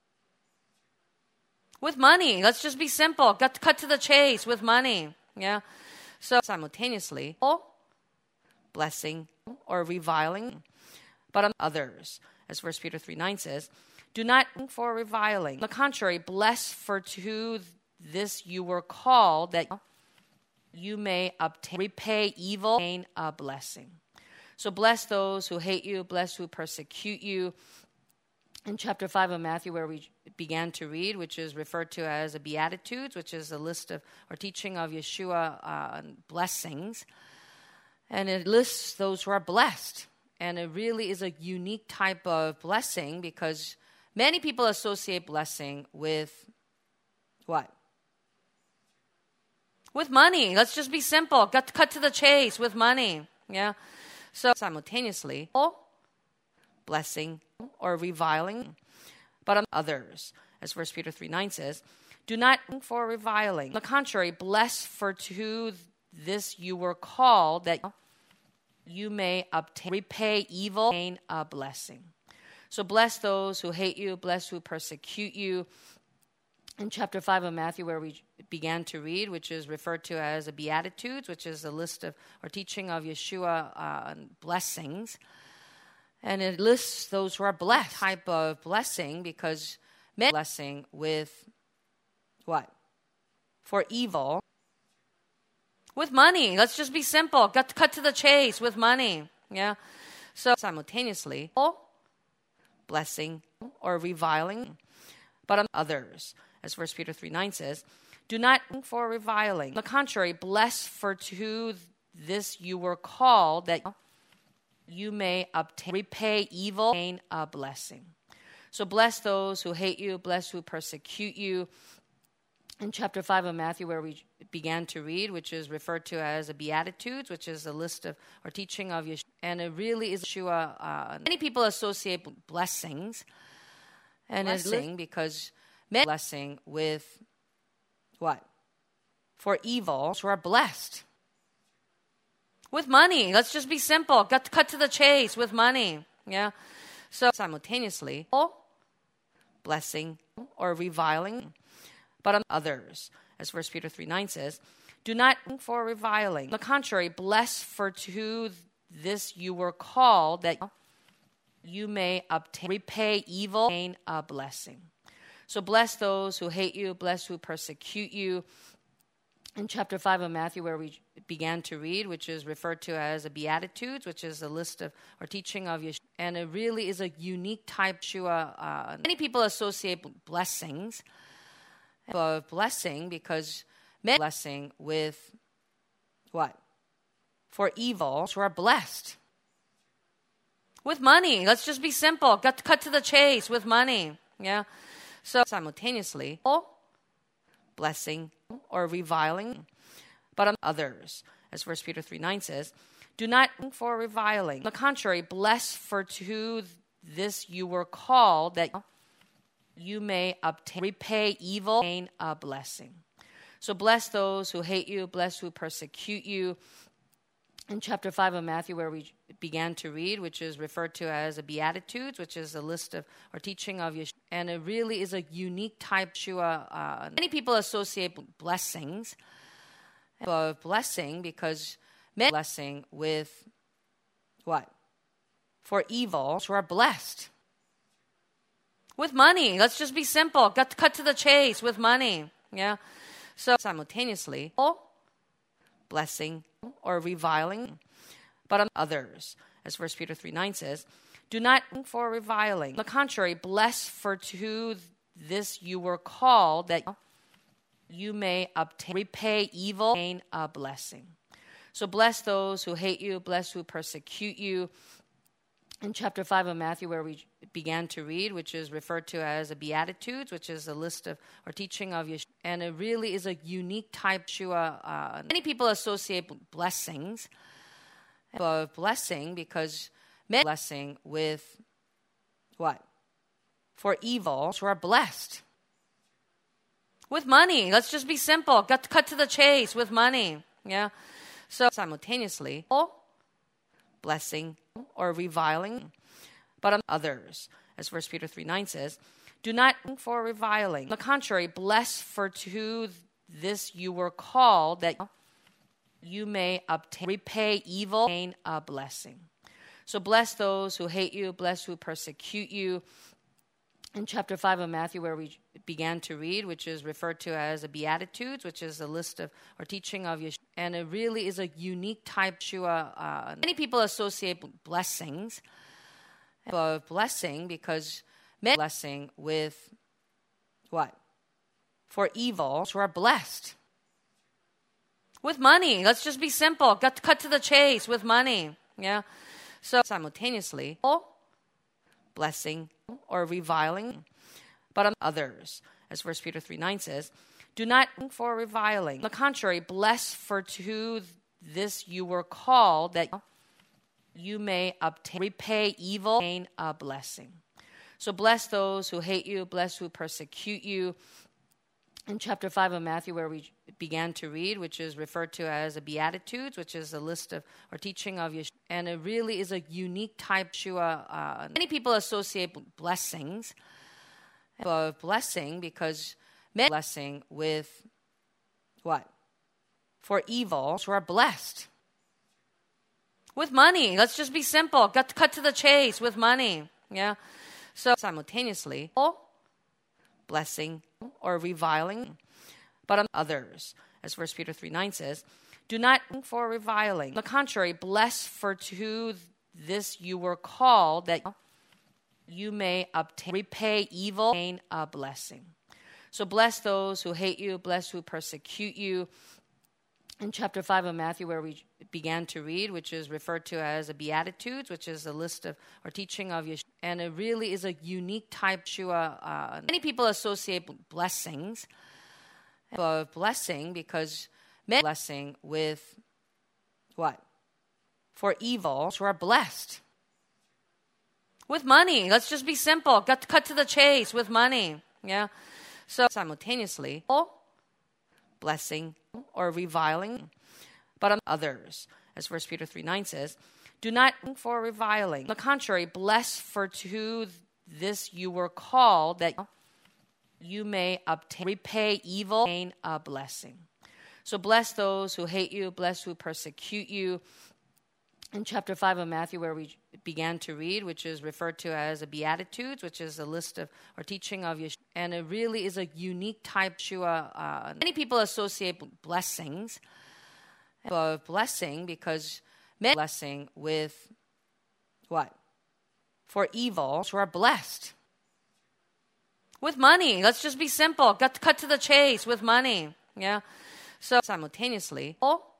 With money. Let's just be simple. Cut to the chase with money. Yeah. So simultaneously, blessing or reviling, but on others, as 1 Peter 3:9 says, do not for reviling. On the contrary, bless, for to this you were called, that you may obtain, repay evil, gain a blessing. So bless those who hate you, bless who persecute you. In chapter 5 of Matthew, where we began to read, which is referred to as the Beatitudes, which is a list of or teaching of Yeshua blessings. And it lists those who are blessed. And it really is a unique type of blessing because many people associate blessing with what? With money. Let's just be simple. Cut to the chase with money. Yeah. So simultaneously, blessing or reviling, but on others, as 1 Peter 3:9 says, do not for reviling. On the contrary, bless, for to this you were called, that you may obtain, repay evil, gain a blessing. So bless those who hate you, bless who persecute you. In chapter 5 of Matthew, where we began to read, which is referred to as the Beatitudes, which is a list of or teaching of Yeshua blessings. And it lists those who are blessed, type of blessing, because many blessing with what? For evil. With money. Let's just be simple. Cut to the chase with money. Yeah. So simultaneously, blessing or reviling, but on others, as 1 Peter 3:9 says, do not for reviling. On the contrary, bless, for to this you were called, that you may obtain, repay evil, gain a blessing. So bless those who hate you, bless who persecute you. In chapter 5 of Matthew, where we began to read, which is referred to as the Beatitudes, which is a list of or teaching of Yeshua, and it really is Yeshua. Many people associate blessings and blessing because many blessing with what? For evil, who are blessed. With money. Let's just be simple. Cut to the chase with money. Yeah. So simultaneously, blessing or reviling, but on others, as 1 Peter 3:9 says, do not for reviling. On the contrary, bless, for to this you were called, that you may obtain, repay evil, gain a blessing. So bless those who hate you, bless who persecute you. In chapter 5 of Matthew, where we began to read, which is referred to as the Beatitudes, which is a list of or teaching of Yeshua, and it really is a unique type of Yeshua. Many people associate blessings of blessing because many blessing with what? For evil, who are blessed. With money. Let's just be simple. Cut to the chase with money. Yeah. So simultaneously, blessing or reviling, but on others, as 1 Peter 3:9 says, do not for reviling. On the contrary, bless, for to this you were called, that you may obtain, repay evil, gain a blessing. So bless those who hate you, bless who persecute you. In chapter 5 of Matthew, where we began to read, which is referred to as the Beatitudes, which is a list of or teaching of Yeshua, and it really is a unique type of Yeshua. Many people associate blessings of blessing because many blessing with what? For evil, who are blessed. With money. Let's just be simple. Cut to the chase with money. Yeah. So simultaneously, blessing or reviling, but on others, as 1 Peter 3:9 says, Do not for reviling. On the contrary, bless, for to this you were called, that you may obtain, repay evil, gain a blessing. So bless those who hate you, bless who persecute you. In chapter 5 of Matthew, where we began to read, which is referred to as the Beatitudes, which is a list of or teaching of Yeshua, and it really is a unique type of Yeshua. Many people associate blessings of blessing because many blessing with what? For evil, who are blessed. With money. Let's just be simple. Cut to the chase with money. Yeah. So simultaneously, blessing or reviling, but others. As 1 Peter 3:9 says, do not for reviling. On the contrary, bless, for to this you were called, that you may obtain, repay evil, gain a blessing. So bless those who hate you, bless who persecute you. In chapter 5 of Matthew, where we began to read, which is referred to as the Beatitudes, which is a list of or teaching of Yeshua, and it really is a unique type of Yeshua. Many people associate blessings of blessing because many blessing with what? For evil, who are blessed. With money. Let's just be simple. Cut to the chase with money. Yeah. So simultaneously, blessing or reviling, but others. As 1 Peter 3:9 says, do not for reviling. On the contrary, bless, for to this you were called, that you may obtain, repay evil, gain a blessing. So bless those who hate you, bless who persecute you. In chapter 5 of Matthew, where we began to read, which is referred to as the Beatitudes, which is a list of or teaching of Yeshua, and it really is a unique type of Yeshua. Many people associate blessings of blessing because many blessing with what? For evil, who are blessed. With money. Let's just be simple. Cut to the chase with money. Yeah. So simultaneously, blessing or reviling, but others. As 1 Peter 3:9 says, do not for reviling. On the contrary, bless, for to this you were called, that you may obtain, repay evil, gain a blessing. So bless those who hate you, bless who persecute you. In chapter 5 of Matthew, where we began to read, which is referred to as the Beatitudes, which is a list of or teaching of Yeshua, and it really is a unique type of Yeshua. Many people associate blessings of blessing because many blessing with what? For evil, who are blessed. With money. Let's just be simple. Cut to the chase with money. Yeah. So simultaneously, blessing or reviling, but others. As 1 Peter 3:9 says, do not for reviling. On the contrary, bless, for to this you were called, that you may obtain, repay evil, gain a blessing. So bless those who hate you, bless who persecute you. In chapter 5 of Matthew, where we began to read, which is referred to as the Beatitudes, which is a list of or teaching of Yeshua, and it really is a unique type of Yeshua. Many people associate blessings of blessing because many blessing with what? For evil, who are blessed. With money. Let's just be simple. Cut to the chase with money. Yeah. So simultaneously,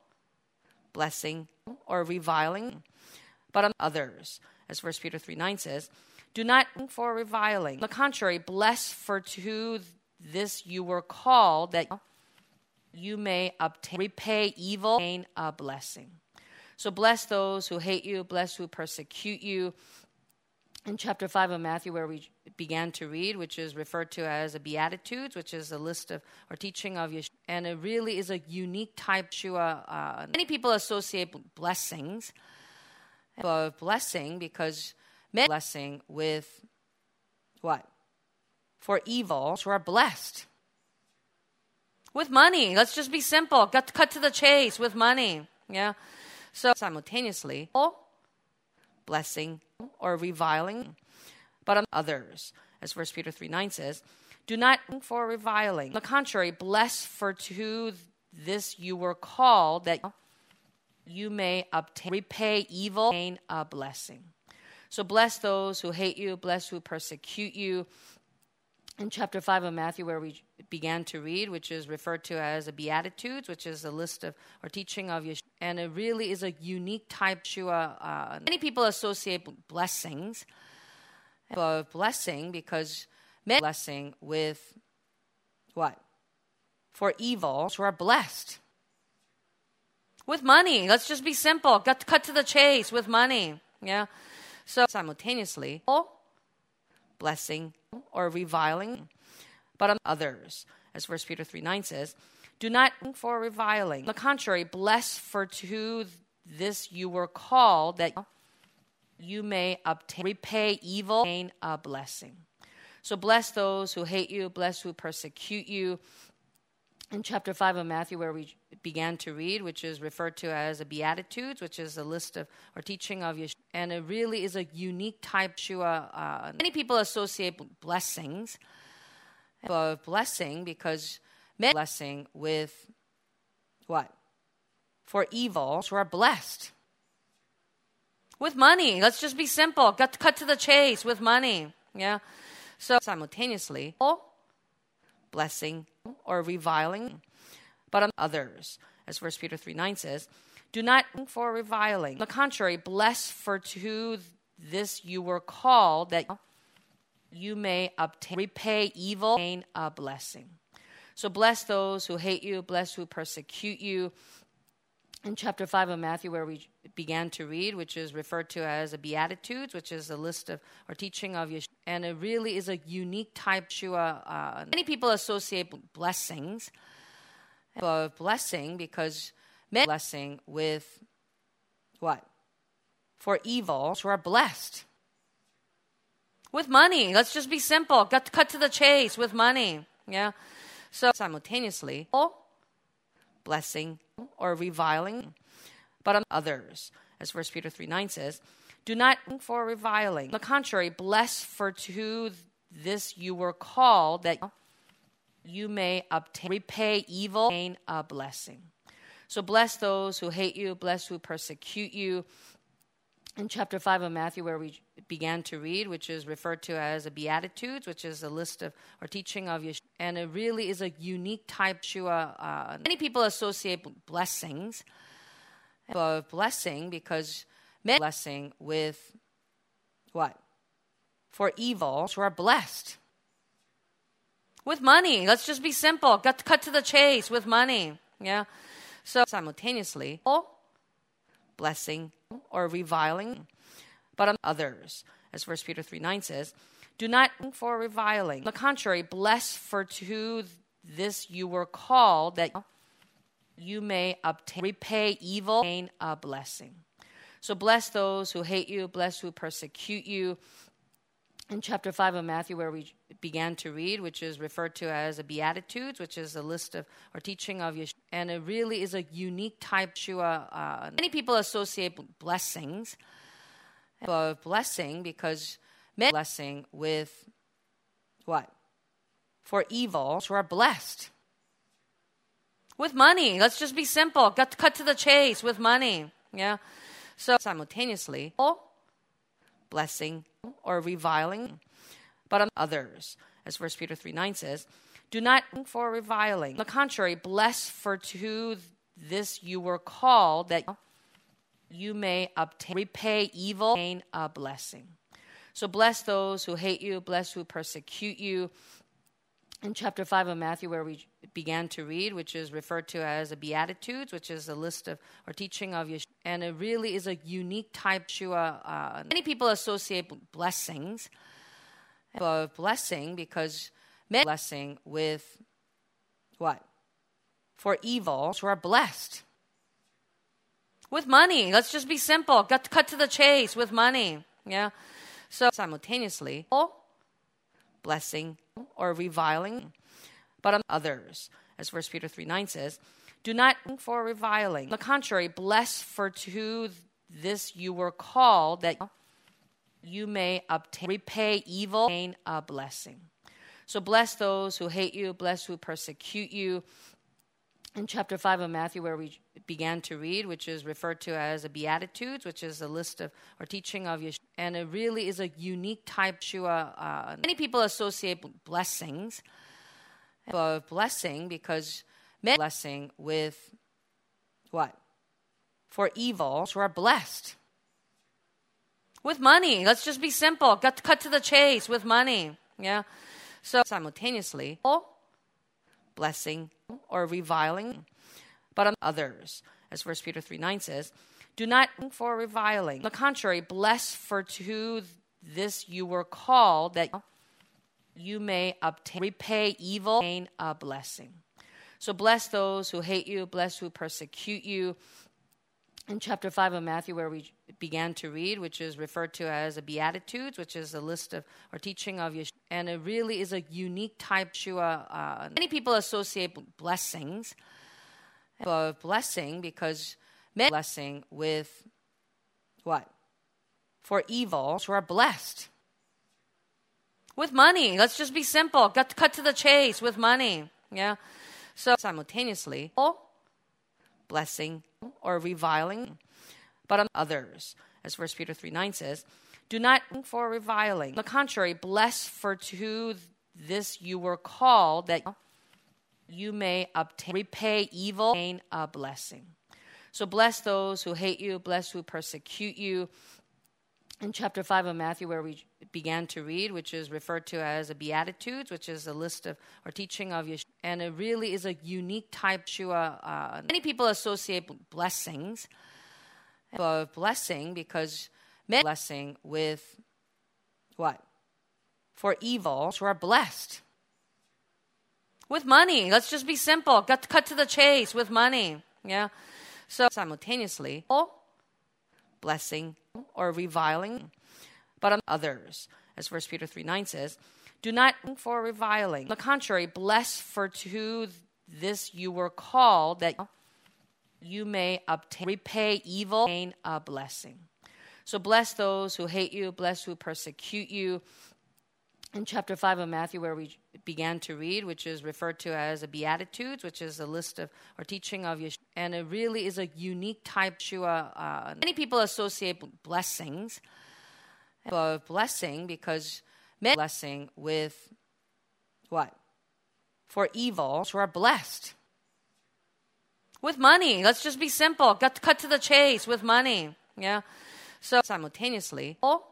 blessing or reviling, but others. As 1 Peter 3:9 says, do not for reviling. On the contrary, bless, for to this you were called, that you may obtain, repay evil, gain a blessing. So bless those who hate you, bless who persecute you. In chapter 5 of Matthew, where we began to read, which is referred to as the Beatitudes, which is a list of or teaching of Yeshua, and it really is a unique type of Yeshua. Many people associate blessings of blessing because many blessing with what? For evil, who are blessed. With money. Let's just be simple. Cut to the chase with money. Yeah. So simultaneously, blessing or reviling, but others. As 1 Peter 3:9 says, do not for reviling. On the contrary, bless, for to this you were called, that you may obtain, repay evil, gain a blessing. So bless those who hate you, bless who persecute you. In chapter 5 of Matthew, where we began to read, which is referred to as the Beatitudes, which is a list of or teaching of Yeshua, and it really is a unique type of Yeshua. Many people associate blessings of blessing because many blessing with what? For evil, who are blessed. With money. Let's just be simple. Cut to the chase with money. Yeah. So simultaneously, blessing or reviling, but others. As 1 Peter 3:9 says, do not for reviling. On the contrary, bless, for to this you were called, that you may obtain, repay evil, gain a blessing. So bless those who hate you, bless who persecute you. In chapter 5 of Matthew, where we began to read, which is referred to as the Beatitudes, which is a list of or teaching of Yeshua, and it really is a unique type of Yeshua. Many people associate blessings of blessing because many blessing with what? For evil, who are blessed. With money. Let's just be simple. Cut to the chase with money. Yeah. So simultaneously, blessing or reviling, but others. As 1 Peter 3:9 says, do not for reviling. On the contrary, bless, for to this you were called, that you may obtain, repay evil, gain a blessing. So bless those who hate you, bless who persecute you. In chapter 5 of Matthew, where we began to read, which is referred to as the Beatitudes, which is a list of or teaching of Yeshua, and it really is a unique type of Yeshua. Many people associate blessings of blessing because many blessing with what? For evil, who are blessed. With money. Let's just be simple. Cut to the chase with money. Yeah. So simultaneously, blessing or reviling, but others. As 1 Peter 3:9 says, do not for reviling. On the contrary, bless, for to this you were called, that you may obtain, repay evil, gain a blessing. So bless those who hate you, bless who persecute you. In chapter 5 of Matthew, where we began to read, which is referred to as the Beatitudes, which is a list of or teaching of Yeshua, and it really is a unique type of Yeshua. Many people associate blessings of blessing because many blessing with what? For evil, who are blessed. With money. Let's just be simple. Cut to the chase with money. Yeah. So simultaneously, blessing or reviling, but others. As 1 Peter 3:9 says, do not for reviling. On the contrary, bless, for to this you were called, that you may obtain, repay evil, gain a blessing. So bless those who hate you, bless who persecute you. In chapter 5 of Matthew, where we began to read, which is referred to as the Beatitudes, which is a list of or teaching of Yeshua, and it really is a unique type of Yeshua. Many people associate blessings of blessing because many blessing with what? For evil, who are blessed. With money. Let's just be simple. Cut to the chase with money. Yeah. So simultaneously, blessing or reviling, but others. As 1 Peter 3:9 says, do not for reviling. On the contrary, bless, for to this you were called, that you may obtain, repay evil, gain a blessing. So bless those who hate you, bless who persecute you. In chapter 5 of Matthew, where we began to read, which is referred to as the Beatitudes, which is a list of or teaching of Yeshua, and it really is a unique type of Yeshua. Many people associate blessings of blessing because many blessing with what? For evil, who are blessed. With money. Let's just be simple. Cut to the chase with money. Yeah. So simultaneously, blessing or reviling, but others. As 1 Peter 3:9 says, do not for reviling. On the contrary, bless, for to this you were called, that you may obtain, repay evil, gain a blessing. So bless those who hate you, bless who persecute you. in chapter 5 of Matthew, where we began to read, which is referred to as the Beatitudes, which is a list of or teaching of Yeshua. And it really is a unique type of Yeshua. Many people associate blessings of blessing because many blessing with what? For evil, who are blessed. With money. Let's just be simple. Cut to the chase with money. Yeah. So simultaneously, blessing or reviling, but others, as 1 Peter 3:9 says, do not for reviling. On the contrary, bless, for to this you were called, that you may repay evil, gain a blessing. So bless those who hate you, bless who persecute you. In chapter 5 of Matthew, where we began to read, which is referred to as the Beatitudes, which is a list of or teaching of Yeshua. And it really is a unique type of Yeshua. Many people associate blessings of blessing because many blessing with what? For evil, who are blessed. With money. Let's just be simple. Cut to the chase with money. Yeah. So simultaneously, blessing or reviling, but others, as 1 Peter 3:9 says, do not for reviling. On the contrary, bless, for to this you were called, that you may repay evil, gain a blessing. So bless those who hate you, bless who persecute you. In chapter 5 of Matthew, where we began to read, which is referred to as the Beatitudes, which is a list of or teaching of Yeshua. And it really is a unique type of Yeshua. Many people associate blessings of blessing because many blessing with what? For evil, who are blessed. With money. Let's just be simple. Cut to the chase with money. Yeah. So simultaneously, blessing or reviling, but others, as 1 Peter 3:9 says, do not for reviling. On the contrary, bless, for to this you were called, that you may repay evil, gain a blessing. So bless those who hate you, bless who persecute you. In chapter 5 of Matthew, where we began to read, which is referred to as the Beatitudes, which is a list of or teaching of Yeshua. And it really is a unique type of Yeshua. Many people associate blessings of blessing because many blessing with what? For evil, who are blessed. With money. Let's just be simple. Cut to the chase with money. Yeah. So simultaneously,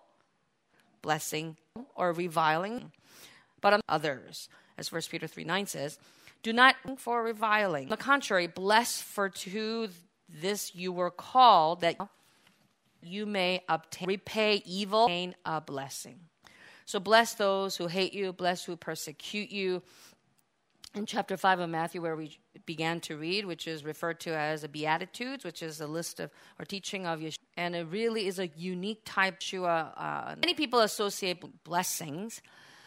blessing or reviling, but others, as 1 Peter 3:9 says, do not for reviling. On the contrary, bless, for to this you were called, that you may repay evil, gain a blessing. So bless those who hate you, bless who persecute you. In chapter 5 of Matthew, where we began to read, which is referred to as the Beatitudes, which is a list of or teaching of Yeshua. And it really is a unique type of Yeshua. Many people associate blessings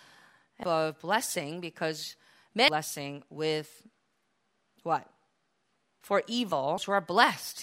of blessing because many blessing with what? For evil, who are blessed.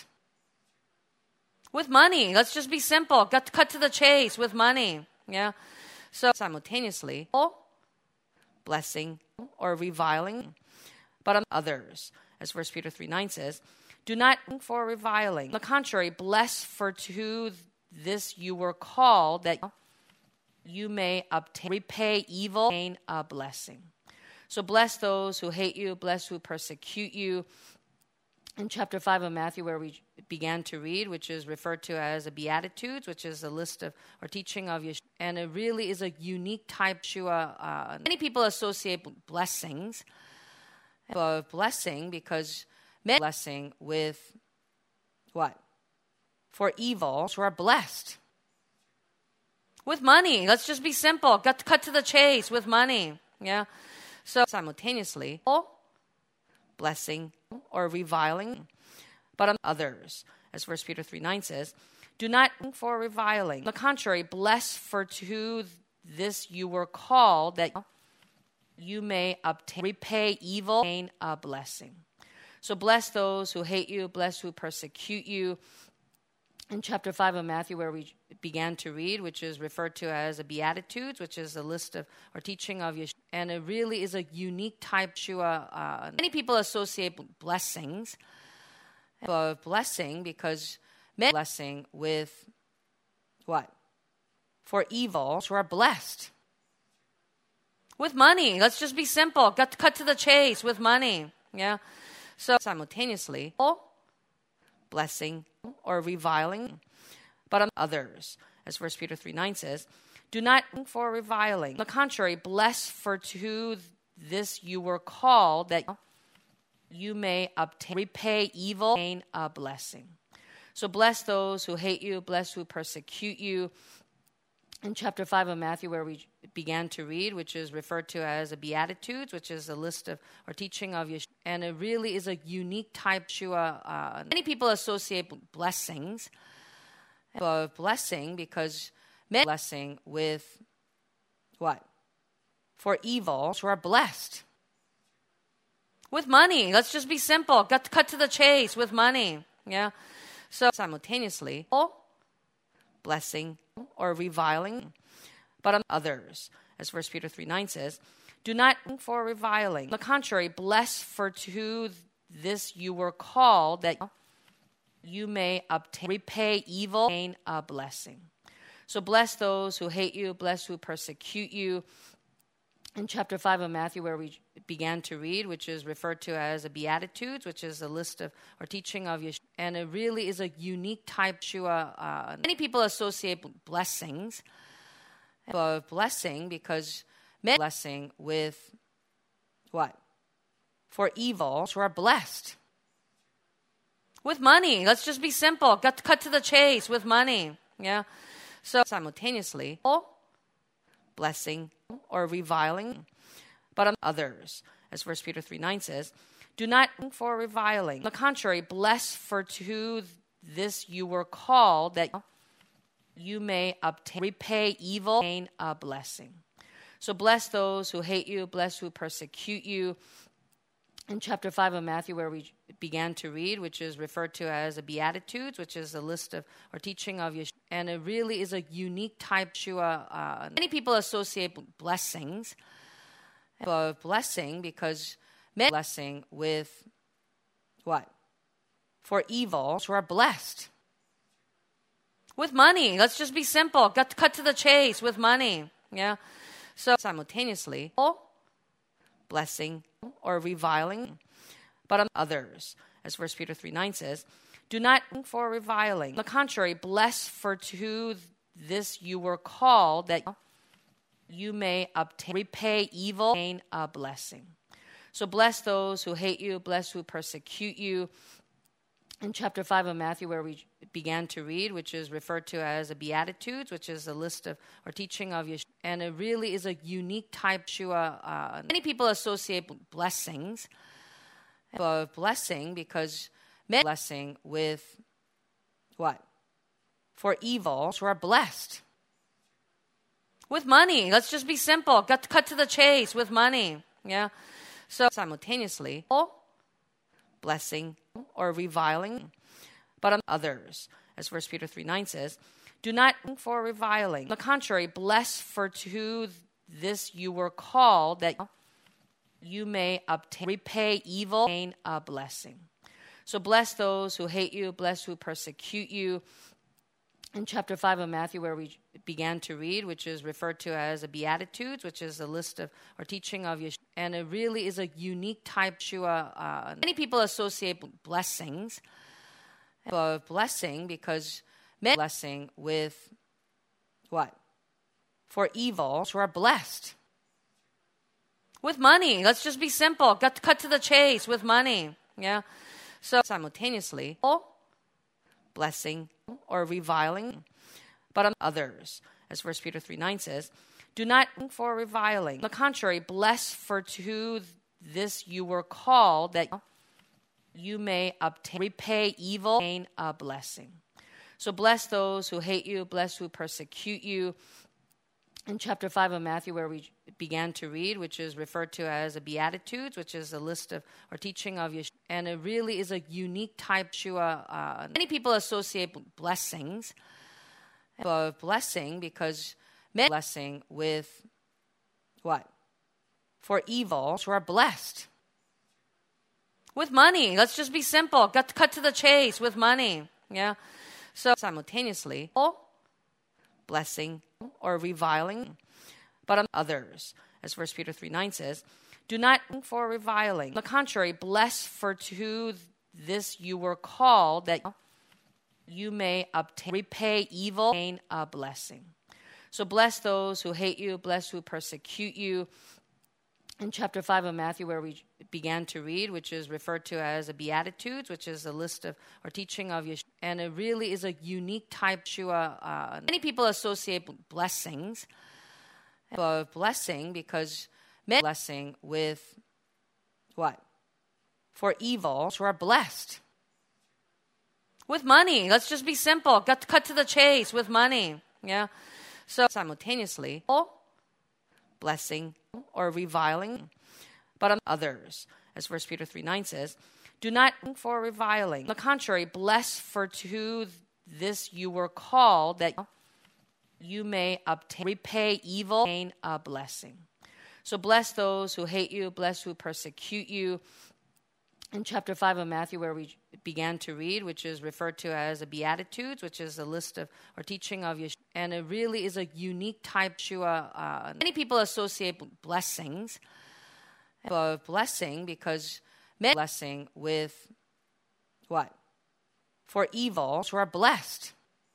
With money. Let's just be simple. Cut to the chase with money. Yeah. So simultaneously, blessing or reviling, but others, as 1 Peter 3:9 says, do not for reviling. On the contrary, bless, for to this you were called, that you may repay evil, gain a blessing. So bless those who hate you, bless who persecute you. In chapter 5 of Matthew, where we began to read, which is referred to as the Beatitudes, which is a list of or teaching of Yeshua. And it really is a unique type of Yeshua. Many people associate blessings of blessing because many blessing with what? For evil, who are blessed. With money. Let's just be simple. Cut to the chase with money. Yeah. So simultaneously, blessing or reviling, but others, as 1 Peter 3:9 says, do not for reviling. On the contrary, bless, for to this you were called, that you may repay evil, gain a blessing. So bless those who hate you, bless who persecute you. in chapter 5 of Matthew, where we began to read, which is referred to as the Beatitudes, which is a list of or teaching of Yeshua. And it really is a unique type of Yeshua. Many people associate blessings of blessing because many blessing with what? For evil, who are blessed. With money. Let's just be simple. Cut to the chase with money. Yeah. So simultaneously, blessing or reviling, but others, as 1 Peter 3:9 says, do not for reviling. On the contrary, bless, for to this you were called, that you may obtain, repay evil, gain a blessing. So bless those who hate you, bless who persecute you. In chapter 5 of Matthew, where we began to read, which is referred to as the Beatitudes, which is a list of or teaching of Yeshua. And it really is a unique type of Yeshua. Many people associate blessings of blessing because many blessing with what? For evil, who are blessed. With money. Let's just be simple. Cut to the chase with money. Yeah. So simultaneously, blessing or reviling, but others, as 1 Peter 3:9 says, do not for reviling. On the contrary, bless, for to this you were called, that you may obtain, repay evil, gain a blessing. So bless those who hate you, bless who persecute you. In chapter 5 of Matthew, where we began to read, which is referred to as the Beatitudes, which is a list of or teaching of Yeshua. And it really is a unique type of Yeshua. Many people associate blessings of blessing because many blessing with what? For evil, who are blessed. With money. Let's just be simple. Cut to the chase with money. Yeah. So simultaneously, blessing or reviling, but others, as 1 Peter 3:9 says, do not for reviling. On the contrary, bless, for to this you were called, that you may obtain, repay evil, gain a blessing. So bless those who hate you, bless who persecute you. In chapter 5 of Matthew, where we began to read, which is referred to as the Beatitudes, which is a list of or teaching of Yeshua. And it really is a unique type of Yeshua. Many people associate blessings of blessing because many blessing with what? For evil, who are blessed. With money. Let's just be simple. Cut to the chase with money. Yeah. So simultaneously, blessing or reviling, but others, as 1 Peter 3:9 says, do not for reviling. On the contrary, bless, for to this you were called, that you may obtain, repay evil, gain a blessing. So bless those who hate you, bless who persecute you. In chapter 5 of Matthew, where we began to read, which is referred to as the Beatitudes, which is a list of or teaching of Yeshua. And it really is a unique type of Yeshua. Many people associate blessings of blessing because many blessing with what? For evil, who are blessed. With money. Let's just be simple. Cut to the chase with money. Yeah. So simultaneously, blessing or reviling, but others, as 1 Peter 3:9 says, do not for reviling. On the contrary, bless, for to this you were called, that you may obtain, repay evil, gain a blessing. So bless those who hate you, bless who persecute you. In chapter 5 of Matthew, where we began to read, which is referred to as the Beatitudes, which is a list of or teaching of Yeshua. And it really is a unique type of Yeshua. Many people associate blessings of blessing because many blessing with what? For evil, who are blessed. With money. Let's just be simple. Cut to the chase with money. Yeah. So simultaneously, blessing or reviling, but others, as 1 Peter 3:9 says, do not for reviling. On the contrary, bless, for to this you were called, that you may obtain, repay evil, gain a blessing. So bless those who hate you, bless who persecute you. In chapter 5 of Matthew, where we began to read, which is referred to as the Beatitudes, which is a list of or teaching of Yeshua. and it really is a unique type. Many people associate blessings, blessing because blessing with what? For evil, who are blessed. With money. Let's just be simple. Cut to the chase with money. Yeah. So simultaneously, blessing or reviling, but on others. As 1 Peter 3:9 says, do not for reviling. On the contrary, bless, for to this you were called, that you may repay evil, gain a blessing. So bless those who hate you, bless who persecute you. In chapter 5 of Matthew, where we began to read, which is referred to as the Beatitudes, which is a list of or teaching of Yeshua, and it really is a unique type. Many people associate blessings, blessing because blessing with what? For evil, who are blessed. With money. Let's just be simple. Cut to the chase with money. Yeah. So simultaneously, blessing or reviling, but on others. As 1 Peter 3:9 says, do not for reviling. On the contrary, bless, for to this you were called, that you may repay evil, gain a blessing. So bless those who hate you, bless who persecute you. In chapter 5 of Matthew, where we began to read, which is referred to as the Beatitudes, which is a list of or teaching of Yeshua, and it really is a unique type. Many people associate blessings, blessing because blessing with what? For evil, who are blessed.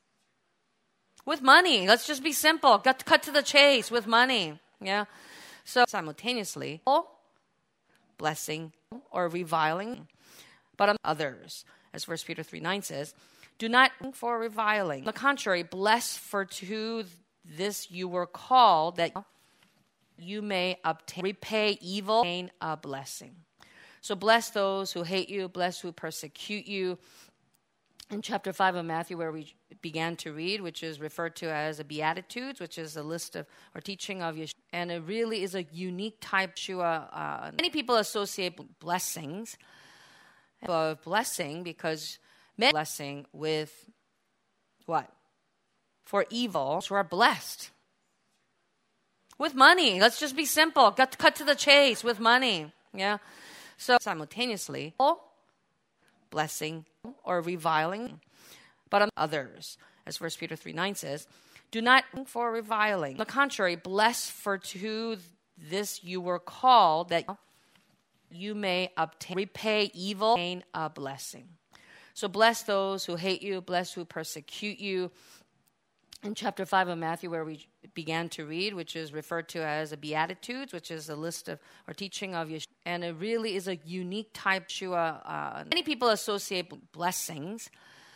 With money. Let's just be simple. Cut to the chase with money. Yeah. So simultaneously, blessing or reviling, but on others. As 1 Peter 3:9 says, do not for reviling. On the contrary, bless, for to this you were called, that you may repay evil, gain a blessing. So bless those who hate you, bless who persecute you. In chapter 5 of Matthew, where we began to read, which is referred to as the Beatitudes, which is a list of or teaching of Yeshua, and it really is a unique type. Many people associate blessings, blessing because blessing with what? For evil, who are blessed. With money. Let's just be simple. Cut to the chase with money. Yeah. So simultaneously, blessing or reviling, but on others. As 1 Peter 3:9 says, do not for reviling. On the contrary, bless, for to this you were called, that you may repay evil, gain a blessing. So bless those who hate you, bless who persecute you. In chapter 5 of Matthew, where we began to read, which is referred to as the Beatitudes, which is a list of or teaching of Yeshua, and it really is a unique type. Many people associate blessings,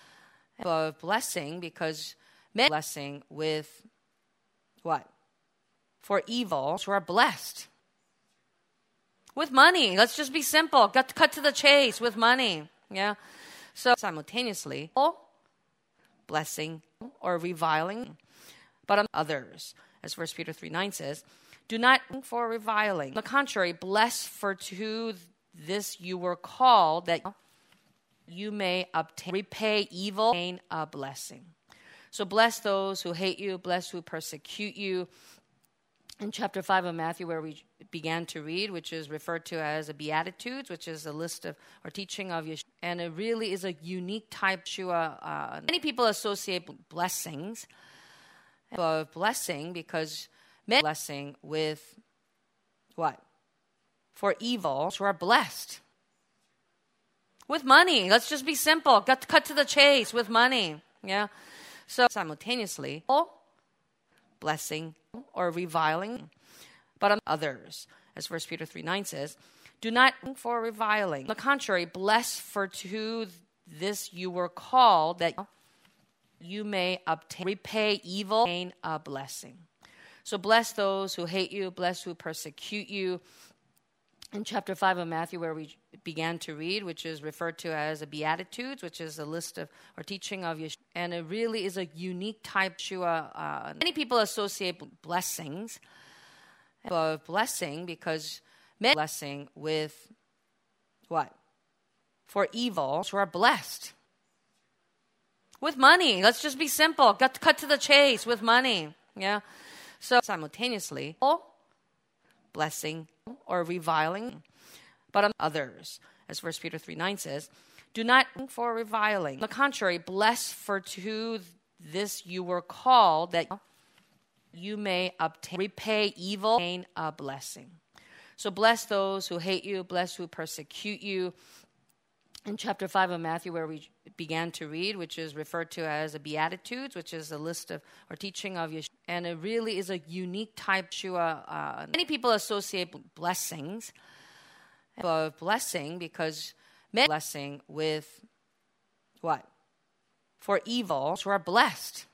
blessing because blessing with what? For evil, who are blessed. With money. Let's just be simple. Cut to the chase with money. Yeah. So simultaneously, blessing or reviling, but on others. As 1 Peter 3:9 says, do not for reviling. On the contrary, bless, for to this you were called, that you may repay evil, gain a blessing. So bless those who hate you, bless who persecute you. In chapter 5 of Matthew, where we began to read, which is referred to as the Beatitudes, which is a list of or teaching of Yeshua, and it really is a unique type. Many people associate blessings, blessing because blessing with what? For evil, who are blessed. With money. Let's just be simple. Cut to the chase with money. Yeah. So simultaneously, blessing or reviling, but on others. As 1 Peter 3:9 says, do not for reviling. On the contrary, bless, for to this you were called, that you may repay evil, gain a blessing. So bless those who hate you, bless who persecute you. In chapter 5 of Matthew, where we began to read, which is referred to as the Beatitudes, which is a list of or teaching of Yeshua, and it really is a unique type. Many people associate blessings, blessing because blessing with what? for evil who are blessed. With money. Let's just be simple. Cut to the chase with money. Yeah. So simultaneously, blessing or reviling, but others. As 1 Peter 3:9 says, do not for reviling. On the contrary, bless, for to this you were called, that you may repay evil, gain a blessing. So bless those who hate you, bless who persecute you. In chapter 5 of Matthew, where we began to read, which is referred to as the Beatitudes, which is a list of or teaching of Yeshua, and it really is a unique type of Yeshua. Many people associate blessings of blessing because blessing with what? For evil who are blessed.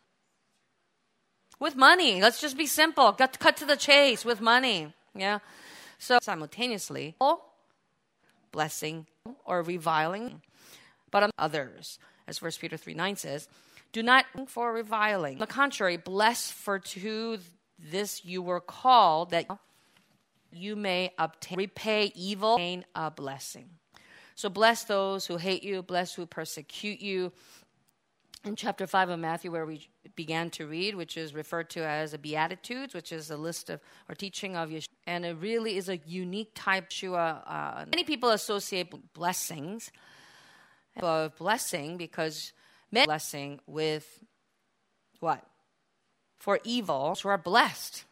With money. Let's just be simple. Cut to the chase with money. Yeah. So simultaneously, blessing or reviling, but others. As 1 Peter 3:9 says, do not for reviling. On the contrary, bless, for to this you were called, that you may repay evil, gain a blessing. So bless those who hate you, bless who persecute you. In chapter 5 of Matthew, where we began to read, which is referred to as the Beatitudes, which is a list of or teaching of Yeshua, and it really is a unique type of Yeshua. Many people associate blessings of blessing because blessing with what? For evil who are blessed.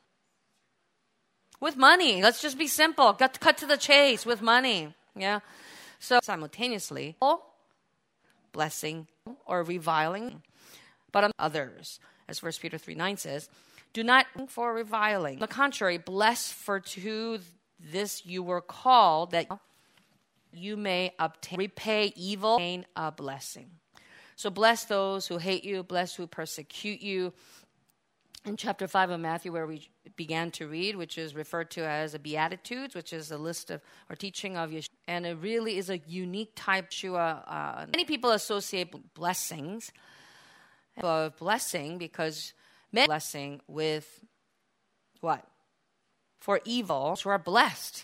With money. Let's just be simple. Cut to the chase with money. Yeah. So simultaneously, blessing or reviling, but others. As 1 Peter 3:9 says, do not for reviling. On the contrary, bless, for to this you were called, that you may repay evil, gain a blessing. So bless those who hate you, bless who persecute you. In chapter 5 of Matthew, where we began to read, which is referred to as the Beatitudes, which is a list of or teaching of Yeshua, and it really is a unique type of Yeshua. Many people associate blessings of blessing because blessing with what? For evil who are blessed.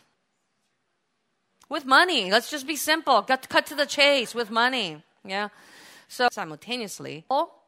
With money. Let's just be simple. Cut to the chase with money. Yeah. So simultaneously,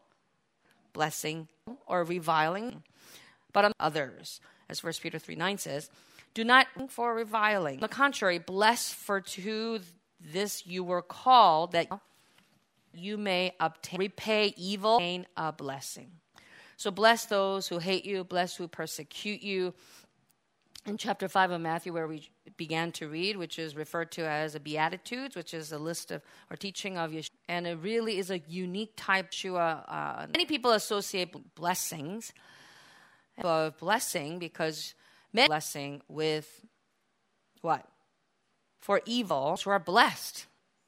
blessing or reviling, but others. As 1 Peter 3:9 says, do not for reviling. On the contrary, bless, for to this you were called, that you may repay evil, gain a blessing. So bless those who hate you, bless who persecute you. In chapter 5 of Matthew, where we began to read, which is referred to as the Beatitudes, which is a list of or teaching of Yeshua, and it really is a unique type of Yeshua. Many people associate blessings of blessing because blessing with what? For evil who are blessed.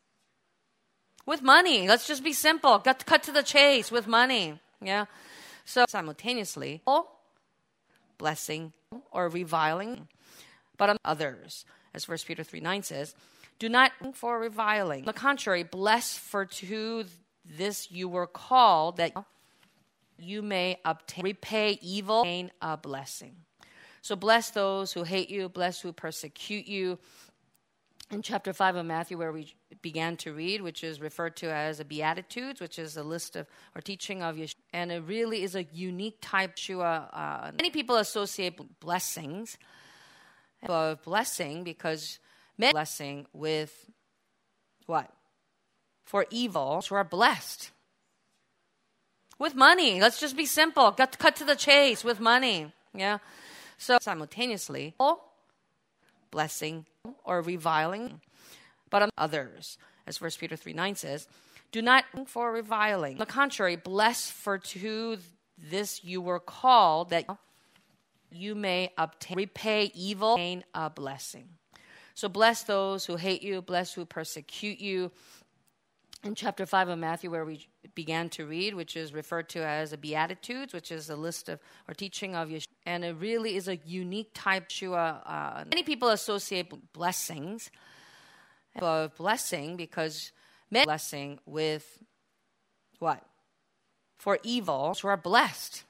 With money. Let's just be simple. Cut to the chase with money. Yeah. So simultaneously, blessing or reviling, but others. As 1 Peter 3:9 says, do not for reviling. On the contrary, bless, for to this you were called, that you may repay evil, gain a blessing. So bless those who hate you, bless who persecute you. In chapter 5 of Matthew, where we began to read, which is referred to as the Beatitudes, which is a list of or teaching of Yeshua, and it really is a unique type of Yeshua. Many people associate blessings of blessing because blessing with what? For evil who are blessed. With money. Let's just be simple. Cut to the chase with money. Yeah. So simultaneously, blessing or reviling, but others. As 1 Peter 3:9 says, do not for reviling. On the contrary, bless, for to this you were called, that you may repay evil, gain a blessing. So bless those who hate you, bless who persecute you. In chapter 5 of Matthew, where we began to read, which is referred to as the Beatitudes, which is a list of or teaching of Yeshua, and it really is a unique type of Yeshua. Many people associate blessings of blessing because blessing with what? For evil who are blessed.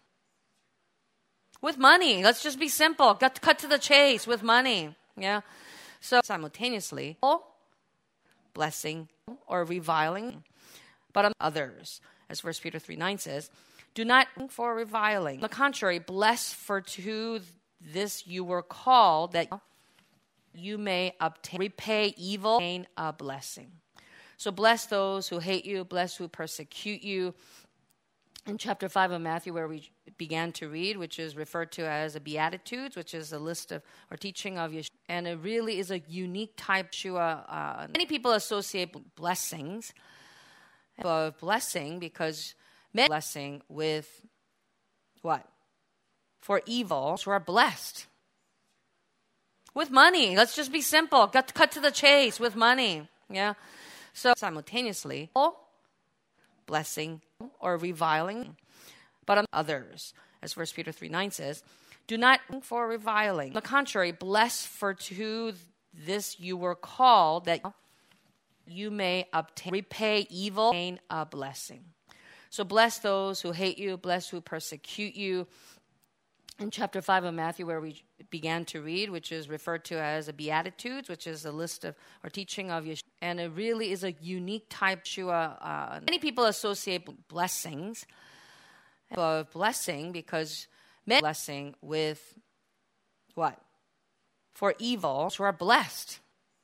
With money. Let's just be simple. Cut to the chase with money. Yeah. So simultaneously, blessing or reviling, but on others. As 1 Peter 3:9 says, do not for reviling. On the contrary, bless, for to this you were called, that you may obtain, repay evil, gain a blessing. So bless those who hate you, bless who persecute you. In chapter 5 of Matthew, where we began to read, which is referred to as the Beatitudes, which is a list of or teaching of Yeshua, and it really is a unique type of Yeshua. Many people associate blessings of blessing because many blessing with what? For evil, who are blessed. With money. Let's just be simple. Cut to the chase with money. Yeah. So simultaneously, blessing or reviling, but on others. As 1 Peter 3:9 says, do not for reviling. On the contrary, bless, for to this you were called, that you may obtain, repay evil, gain a blessing. So bless those who hate you, bless who persecute you. In chapter 5 of Matthew, where we began to read, which is referred to as the Beatitudes, which is a list of or teaching of Yeshua, and it really is a unique type of Yeshua. Many people associate blessings of blessing because many blessing with what? For evil, who are blessed.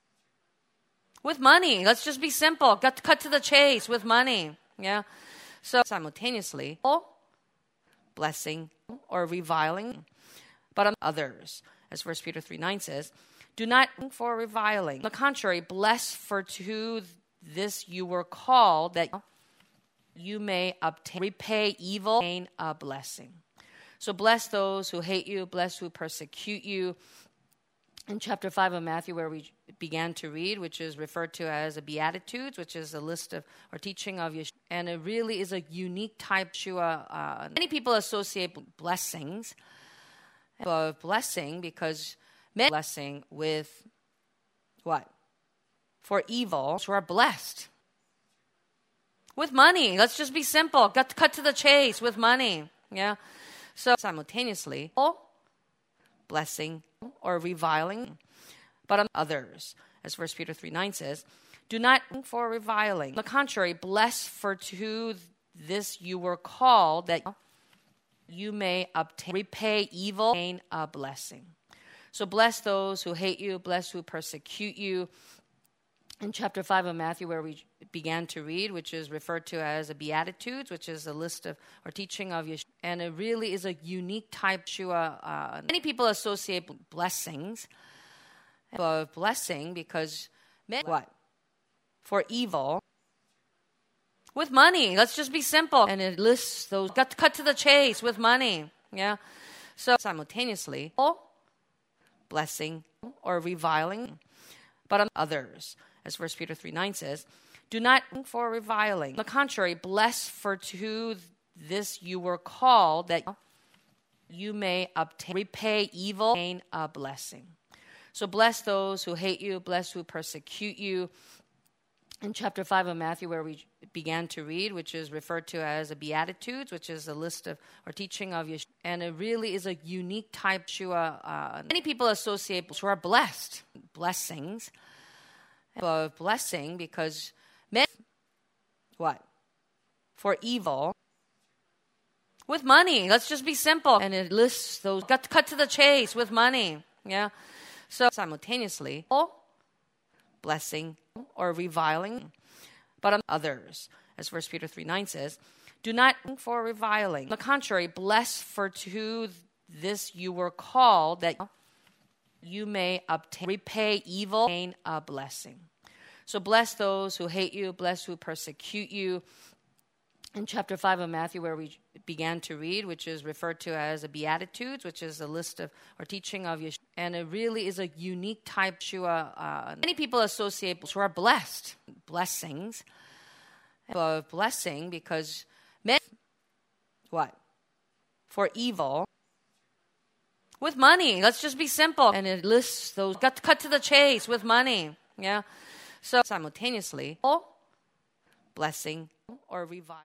With money. Let's just be simple. Cut to the chase with money. Yeah. So simultaneously, blessing or reviling, but on others. As 1 Peter 3:9 says, do not for reviling. On the contrary, bless, for to this you were called, that you may obtain, repay evil, gain a blessing. So bless those who hate you, bless who persecute you. In chapter 5 of Matthew, where we began to read, which is referred to as the Beatitudes, which is a list of or teaching of Yeshua, and it really is a unique type of Yeshua. Many people associate blessings of blessing because many blessing with what? For evil, who are blessed. With money. Let's just be simple. Cut to the chase with money. Yeah. So simultaneously, blessing or reviling, but on others. As 1 Peter 3:9 says, do not for reviling. On the contrary, bless, for to this you were called, that you may obtain, repay evil, gain a blessing. So bless those who hate you, bless who persecute you. In chapter 5 of Matthew, where we began to read, which is referred to as the Beatitudes, which is a list of or teaching of Yeshua, and it really is a unique type of Yeshua. Many people associate blessings of blessing because what? For evil. With money. Let's just be simple. And it lists those. Cut to the chase with money. Yeah. So simultaneously, blessing or reviling, but on others. As 1 Peter 3:9 says, do not for reviling. On the contrary, bless, for to this you were called, that you may obtain, repay evil, gain a blessing. So bless those who hate you, bless who persecute you. In chapter 5 of Matthew, where we began to read, which is referred to as the Beatitudes, which is a list of or teaching of Yeshua, and it really is a unique type of Yeshua. Many people associate who are blessed, blessings of blessing because many what? For evil. With money. Let's just be simple. And it lists those. Cut to the chase with money. Yeah. So simultaneously, blessing or reviling, but on others. As 1 Peter 3:9 says, do not for reviling. On the contrary, bless, for to this you were called, that you may obtain, repay evil, gain a blessing. So bless those who hate you, bless who persecute you. In chapter 5 of Matthew, where we began to read, which is referred to as the Beatitudes, which is a list of or teaching of Yeshua, and it really is a unique type of Yeshua. Many people associate who are blessed, blessings of blessing because many what? For evil. With money. Let's just be simple. And it lists those. Cut to the chase with money. Yeah. So simultaneously, blessing or revival.